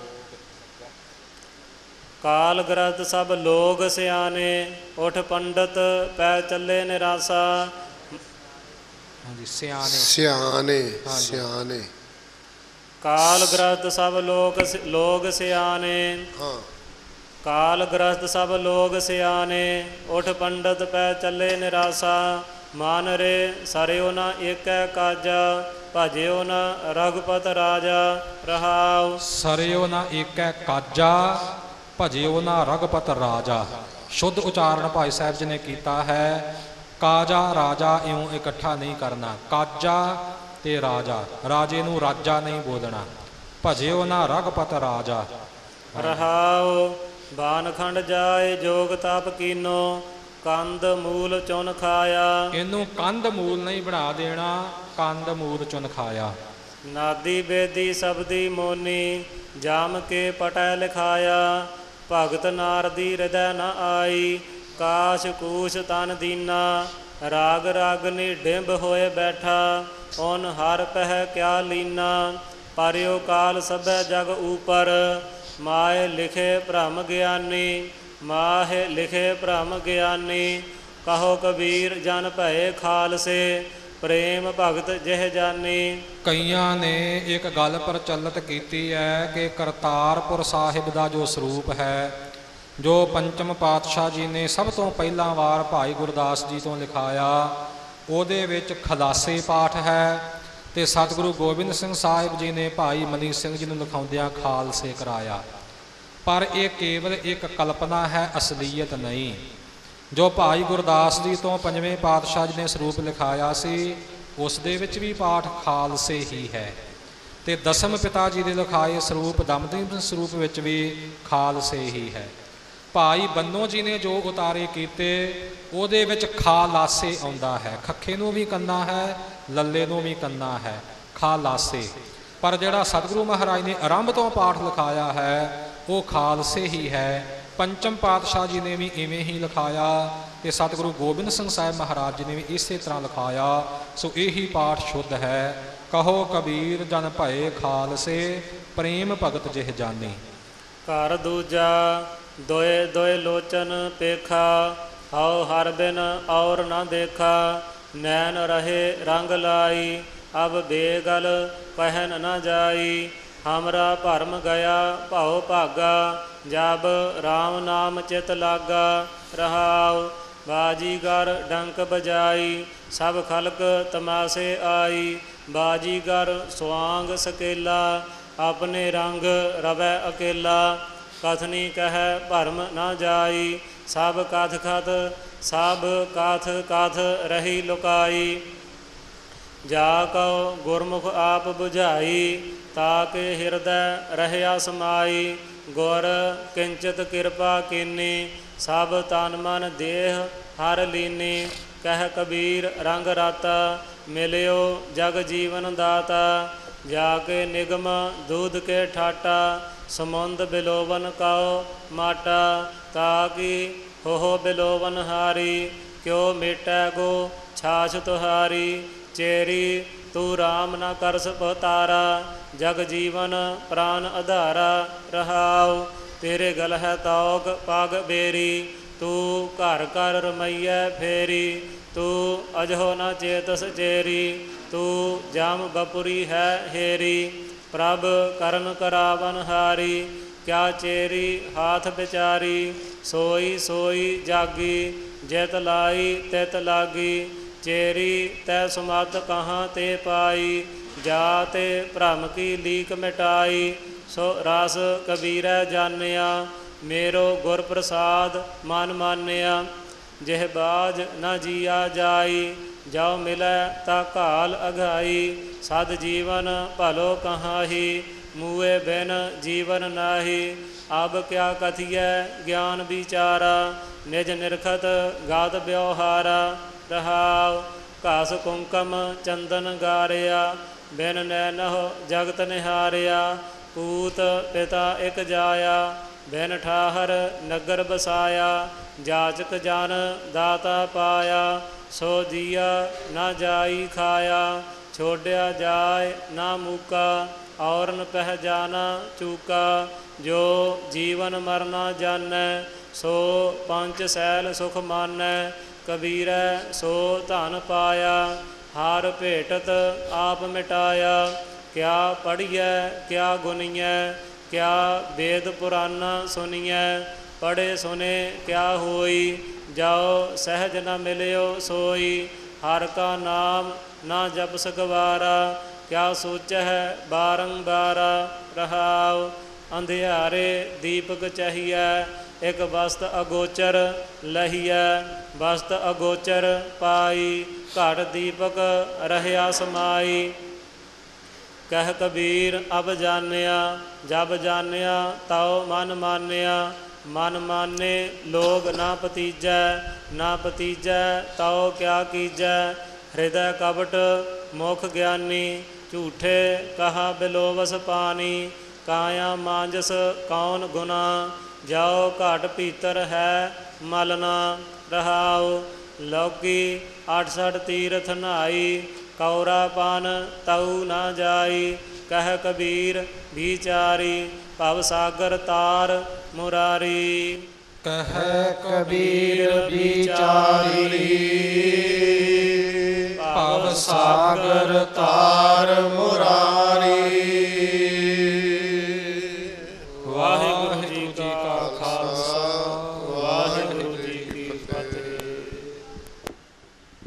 ਕਾਲ ਗ੍ਰਸਤ ਸਭ ਲੋਕ ਸਿਆਣੇ, ਉਠ ਪੰਡਤ ਪੈ ਚੱਲੇ ਨਿਰਾਸਾ। ਹਾਂਜੀ ਸਿਆਣੇ ਸਿਆਣੇ ਸਿਆਣੇ। ਕਾਲ ਗ੍ਰਸਤ ਸਭ ਲੋਕ ਸਿਆਣੇ। ਹਾਂ। ਕਾਲ ਗ੍ਰਸਤ ਸਭ ਲੋਕ ਸਿਆਣੇ, ਉਠ ਪੰਡਤ ਪੈ ਚੱਲੇ ਨਿਰਾਸਾ। ਮਨ ਰੇ ਸਰਿਓ ਨਾ ਏਕੈ ਕਾਜਾ, ਭਜਿਓ ਨਾ ਰਘੁਪਤ ਰਾਜਾ। ਰਹਾਉ ਸਰਿਓ ਨਾ ਏਕੈ ਕਾਜਾ, ਭਜਿਓ ਨਾ ਰਘੁਪਤ ਰਾਜਾ। ਸ਼ੁੱਧ ਉਚਾਰਨ ਭਾਈ ਸਾਹਿਬ ਜੀ ਨੇ ਕੀਤਾ ਹੈ। ਕਾਜਾ ਰਾਜਾ ਇਉਂ ਇਕੱਠਾ ਨਹੀਂ ਕਰਨਾ। ਕਾਜਾ ਤੇ ਰਾਜਾ, ਰਾਜੇ ਨੂੰ ਰਾਜਾ ਨਹੀਂ ਬੋਲਣਾ। ਭਜਿਓ ਨਾ ਰਘੁਪਤ ਰਾਜਾ। ਰਹਾਉ ਬਾਨਖੰਡ ਜਾਏ ਜੋਗ ਤਪ ਕੀਨੋ, ਕੰਦ ਮੂਲ ਚੁਨ ਖਾਇਆ। ਇਹਨੂੰ ਕੰਦ ਮੂਲ ਨਹੀਂ ਬਣਾ ਦੇਣਾ, ਕੰਦ ਮੂਲ ਚੁਨ ਖਾਇਆ। ਨਾਦੀ ਬੇਦੀ ਸਬਦੀ ਮੋਨੀ, ਜਾਮ ਕੇ ਪਟੈ ਲਿਖਾਇਆ। ਭਗਤ ਨਾਰਦੀ ਹਿਰਦੈ ਨ ਆਈ, ਕਾਸ਼ ਕੂਸ਼ ਤਨ ਦੀਨਾ। ਰਾਗ ਰਾਗਨੀ ਡਿੰਬ ਹੋਏ ਬੈਠਾ, ਓਨ ਹਰ ਪਹਿ ਕਿਆ ਲੀਨਾ। ਪਰਿਓ ਕਾਲ ਸਭੈ ਜਗ ਊਪਰ, ਮਾਏ ਲਿਖੇ ਭ੍ਰਮ ਗਿਆਨੀ। ਮਾਹੇ ਲਿਖੇ ਭ੍ਰਮ ਗਿਆਨੀ, ਕਹੋ ਕਬੀਰ ਜਨ ਭਏ ਖਾਲਸੇ। ਪ੍ਰੇਮ ਭਗਤ ਜਿਹ ਜਾਨੀ। ਕਈਆਂ ਨੇ ਇੱਕ ਗੱਲ ਪ੍ਰਚਲਿਤ ਕੀਤੀ ਹੈ ਕਿ ਕਰਤਾਰਪੁਰ ਸਾਹਿਬ ਦਾ ਜੋ ਸਰੂਪ ਹੈ, ਜੋ ਪੰਚਮ ਪਾਤਸ਼ਾਹ ਜੀ ਨੇ ਸਭ ਤੋਂ ਪਹਿਲਾਂ ਵਾਰ ਭਾਈ ਗੁਰਦਾਸ ਜੀ ਤੋਂ ਲਿਖਾਇਆ, ਉਹਦੇ ਵਿੱਚ ਖਲਾਸੇ ਪਾਠ ਹੈ। ਤੇ ਸਤਿਗੁਰੂ ਗੋਬਿੰਦ ਸਿੰਘ ਸਾਹਿਬ ਜੀ ਨੇ ਭਾਈ ਮਨੀ ਸਿੰਘ ਜੀ ਨੂੰ ਲਿਖਾਉਂਦਿਆਂ ਖਾਲਸੇ ਕਰਾਇਆ। ਪਰ ਇਹ ਕੇਵਲ ਇੱਕ ਕਲਪਨਾ ਹੈ, ਅਸਲੀਅਤ ਨਹੀਂ। ਜੋ ਭਾਈ ਗੁਰਦਾਸ ਜੀ ਤੋਂ ਪੰਜਵੇਂ ਪਾਤਸ਼ਾਹ ਜੀ ਨੇ ਸਰੂਪ ਲਿਖਾਇਆ ਸੀ ਉਸ ਦੇ ਵਿੱਚ ਵੀ ਪਾਠ ਖਾਲਸੇ ਹੀ ਹੈ। ਤੇ ਦਸਮ ਪਿਤਾ ਜੀ ਦੇ ਲਿਖਾਏ ਸਰੂਪ ਦਮਦਮੀ ਸਰੂਪ ਵਿੱਚ ਵੀ ਖਾਲਸੇ ਹੀ ਹੈ। ਭਾਈ ਬੰਨੋ ਜੀ ਨੇ ਜੋ ਉਤਾਰੇ ਕੀਤੇ ਉਹਦੇ ਵਿੱਚ ਖਾਲਾਸੇ ਆਉਂਦਾ ਹੈ। ਖੱਖੇ ਨੂੰ ਵੀ ਕੰਨਾ ਹੈ, ਲੱਲੇ ਨੂੰ ਵੀ ਕੰਨਾ ਹੈ, ਖਾਲਾਸੇ। ਪਰ ਜਿਹੜਾ ਸਤਿਗੁਰੂ ਮਹਾਰਾਜ ਨੇ ਆਰੰਭ ਤੋਂ ਪਾਠ ਲਿਖਾਇਆ ਹੈ ਉਹ ਖਾਲਸੇ ਹੀ ਹੈ। ਪੰਚਮ ਪਾਤਸ਼ਾਹ ਜੀ ਨੇ ਵੀ ਇਵੇਂ ਹੀ ਲਿਖਾਇਆ ਤੇ ਸਤਿਗੁਰੂ ਗੋਬਿੰਦ ਸਿੰਘ ਸਾਹਿਬ ਮਹਾਰਾਜ ਜੀ ਨੇ ਵੀ ਇਸੇ ਤਰ੍ਹਾਂ ਲਿਖਾਇਆ। ਸੋ ਇਹੀ ਪਾਠ ਸ਼ੁੱਧ ਹੈ। ਕਹੋ ਕਬੀਰ ਜਨ ਭਏ ਖਾਲਸੇ, ਪ੍ਰੇਮ ਭਗਤ ਜਿਹ ਜਾਨੀ। ਘਰ ਦੂਜਾ ਦੋਏ ਦੋਏ ਲੋਚਨ ਪੇਖਾ, ਹਉ ਹਰ ਬਿਨ ਔਰ ਨਾ ਦੇਖਾ। ਨੈਣ ਰਹੇ ਰੰਗ ਲਾਈ, ਅਬ ਬੇਗਲ ਪਹਿਨ ਨਾ ਜਾਈ। ਹਮਰਾ ਭਰਮ ਗਿਆ ਭਾਉ ਭਾਗਾ, ਜਬ ਰਾਮ ਨਾਮ ਚਿਤ ਲਾਗਾ। ਰਹਾਉ ਬਾਜੀਗਰ ਡੰਕ ਬਜਾਈ, ਸਭ ਖਲਕ ਤਮਾਸੇ ਆਈ। ਬਾਜੀਗਰ ਸੁਆਂਗ ਸਕੇਲਾ, ਆਪਣੇ ਰੰਗ ਰਵੈ ਅਕੇਲਾ। ਕਥਨੀ ਕਹਿ ਭਰਮ ਨਾ ਜਾਈ, ਸਭ ਕਥ ਕਥ ਰਹੀ ਲੁਕਾਈ। ਜਾ ਕਉ ਗੁਰਮੁਖ ਆਪ ਬੁਝਾਈ, ਤਾਕੇ ਹਿਰਦੈ ਰਹਿਆ ਸਮਾਈ। ਗੁਰ ਕਿੰਚਿਤ ਕਿਰਪਾ ਕੀਨੀ, ਸਭ ਤਨ ਮਨ ਦੇਹ ਹਰ ਲੀਨੀ। ਕਹਿ ਕਬੀਰ ਰੰਗ ਰਾਤਾ ਮਿਲਿਓ ਜਗ ਜੀਵਨ ਦਾਤਾ। ਜਾ ਕੇ ਨਿਗਮ ਦੂਧ ਕੇ ਠਾਟਾ ਸਮੁੰਦ ਬਿਲੋਵਨ ਕਉ ਮਾਟਾ। ਤਾਕੀ ਹੋ ਬਿਲੋਵਨ ਹਾਰੀ ਕਿਉ ਮੇਟੈ ਗੋ ਛਾਛ ਤੁਹਾਰੀ। ਚੇਰੀ ਤੂੰ ਰਾਮ ਨ ਕਰਸ ਪਤਾਰਾ ਜਗ ਜੀਵਨ ਪ੍ਰਾਨ ਆਧਾਰਾ। ਰਹਾਉ ਤੇਰੇ ਗਲ ਹੈ ਤੌਕ ਪਗ ਬੇਰੀ ਤੂੰ ਘਰ ਘਰ ਰਮਈਐ ਫੇਰੀ। ਤੂੰ ਅਜਹੋ ਨ ਚੇਤਸ ਚੇਰੀ ਤੂੰ ਜਾਮ ਬਪੁਰੀ ਹੈ ਹੇਰੀ। ਪ੍ਰਭ ਕਰਨ ਕਰਾਵਨ ਹਾਰੀ ਕਿਆ ਚੇਰੀ ਹਾਥ ਵਿਚਾਰੀ। ਸੋਈ ਸੋਈ ਜਾਗੀ ਜਿਤ ਲਾਈ ਤਿਤ ਲਾਗੀ। ਚੇਰੀ ਤੈ ਸੁਮਤ ਕਹਾਂ ਤੇ ਪਾਈ ਜਾ ਤੇ ਭ੍ਰਮ ਕੀ ਲੀਕ ਮਿਟਾਈ। ਸੋ ਰਸ ਕਬੀਰੈ ਜਾਣਿਆ ਮੇਰੋ ਗੁਰ ਪ੍ਰਸਾਦ ਮਨ ਮਾਨਿਆ। ਜਿਹ ਬਾਜ ਨ ਜੀਆ ਜਾਈ ਜਾਉ ਮਿਲੈ ਤਾ ਘਾਲ ਅਗਾਈ। ਸਦ ਜੀਵਨ ਭਲੋ ਕਹਾਹੀ ਮੂਏ ਬਿਨ ਜੀਵਨ ਨਾਹੀ। ਅਬ ਕਿਆ ਕਥੀਐ ਗਿਆਨ ਵਿਚਾਰਾ ਨਿਜ ਨਿਰਖਤ ਗਾਤ ਵਿਵਹਾਰਾ। ਰਹਾਉ ਘਾਸ ਕੁੰਕਮ ਚੰਦਨ ਗਾਰਿਆ ਬਿਨ ਨੈਨਹੁ ਜਗਤ ਨਿਹਾਰਿਆ। ਪੂਤ ਪਿਤਾ ਇਕ ਜਾਇਆ ਬਿਨ ਠਾਹਰ ਨਗਰ ਬਸਾਇਆ। ਜਾਚਕ ਜਨ ਦਾਤਾ ਪਾਇਆ ਸੋ ਜੀਆ ਨਾ ਜਾਈ ਖਾਇਆ। ਛੋੜਿਆ ਜਾਏ ਨਾ ਮੂਕਾ ਔਰਨ ਪਹਿਜਾਨਾ ਚੂਕਾ। ਜੋ ਜੀਵਨ ਮਰਨਾ ਜਾਣੈ ਸੋ ਪੰਚ ਸੈਲ ਸੁਖ ਮਾਨੈ। ਕਬੀਰੈ ਸੋ ਧਨ ਪਾਇਆ ਹਾਰ ਭੇਟਤ ਆਪ ਮਿਟਾਇਆ। ਕਿਆ ਪੜ੍ਹੀਐ ਕਿਆ ਗੁਣੀਐ ਕਿਆ ਵੇਦ ਪੁਰਾਨਾ ਸੁਣੀਐ। ਪੜ੍ਹੇ ਸੁਨੇ ਕਿਆ ਹੋਈ ਜਾਓ ਸਹਿਜ ਨ ਮਿਲਿਓ ਸੋਈ। ਹਰ ਕਾ ਨਾਮ ਨਾ ਜਪਸ ਗਵਾਰਾ ਕਿਆ ਸੋਚਹਿ ਬਾਰੰਬਾਰਾ। ਰਹਾਉ ਅੰਧਿਆਰੇ ਦੀਪਕ ਚਹੀਐ ਇਕ ਵਸਤ ਅਗੋਚਰ ਲਹੀਐ। ਵਸਤ ਅਗੋਚਰ ਪਾਈ ਘਟ ਦੀਪਕ ਰਹਿਆ ਸਮਾਈ। ਕਹਿ ਕਬੀਰ ਅਬ ਜਾਣਿਆ ਜਬ ਜਾਣਿਆ ਤਉ ਮਨ ਮਾਨਿਆ। ਮਨ ਮਾਨੇ ਲੋਗ ਨਾ ਪਤੀਜੈ ਨਾ ਪਤੀਜੈ ਤਉ ਕਿਆ ਕੀਜੈ। ਹਿਰਦੈ ਕਪਟ ਮੁਖ ਗਿਆਨੀ ਝੂਠੇ ਕਹਾ ਬਿਲੋਵਸ ਪਾਨੀ। ਕਾਇਆ ਮਾਂਜਸ ਕੌਣ ਗੁਨਾ ਜਾਓ ਘਟ ਭੀਤਰ ਹੈ ਮਲਨਾ। ਰਹਾਉ ਲੌਕੀ 68 ਤੀਰਥ ਨਹਾਈ ਕੌਰਾ ਪਾਨ ਤਉ ਨਾ ਜਾਈ। ਕਹਿ ਕਬੀਰ ਵਿਚਾਰੀ ਭਵ ਸਾਗਰ ਤਾਰ ਮੁਰਾਰੀ। ਕਹਿ ਕਬੀਰ ਵਿਚਾਰੀ ਭਵ ਸਾਗਰ ਤਾਰ ਮੁਰਾਰੀ।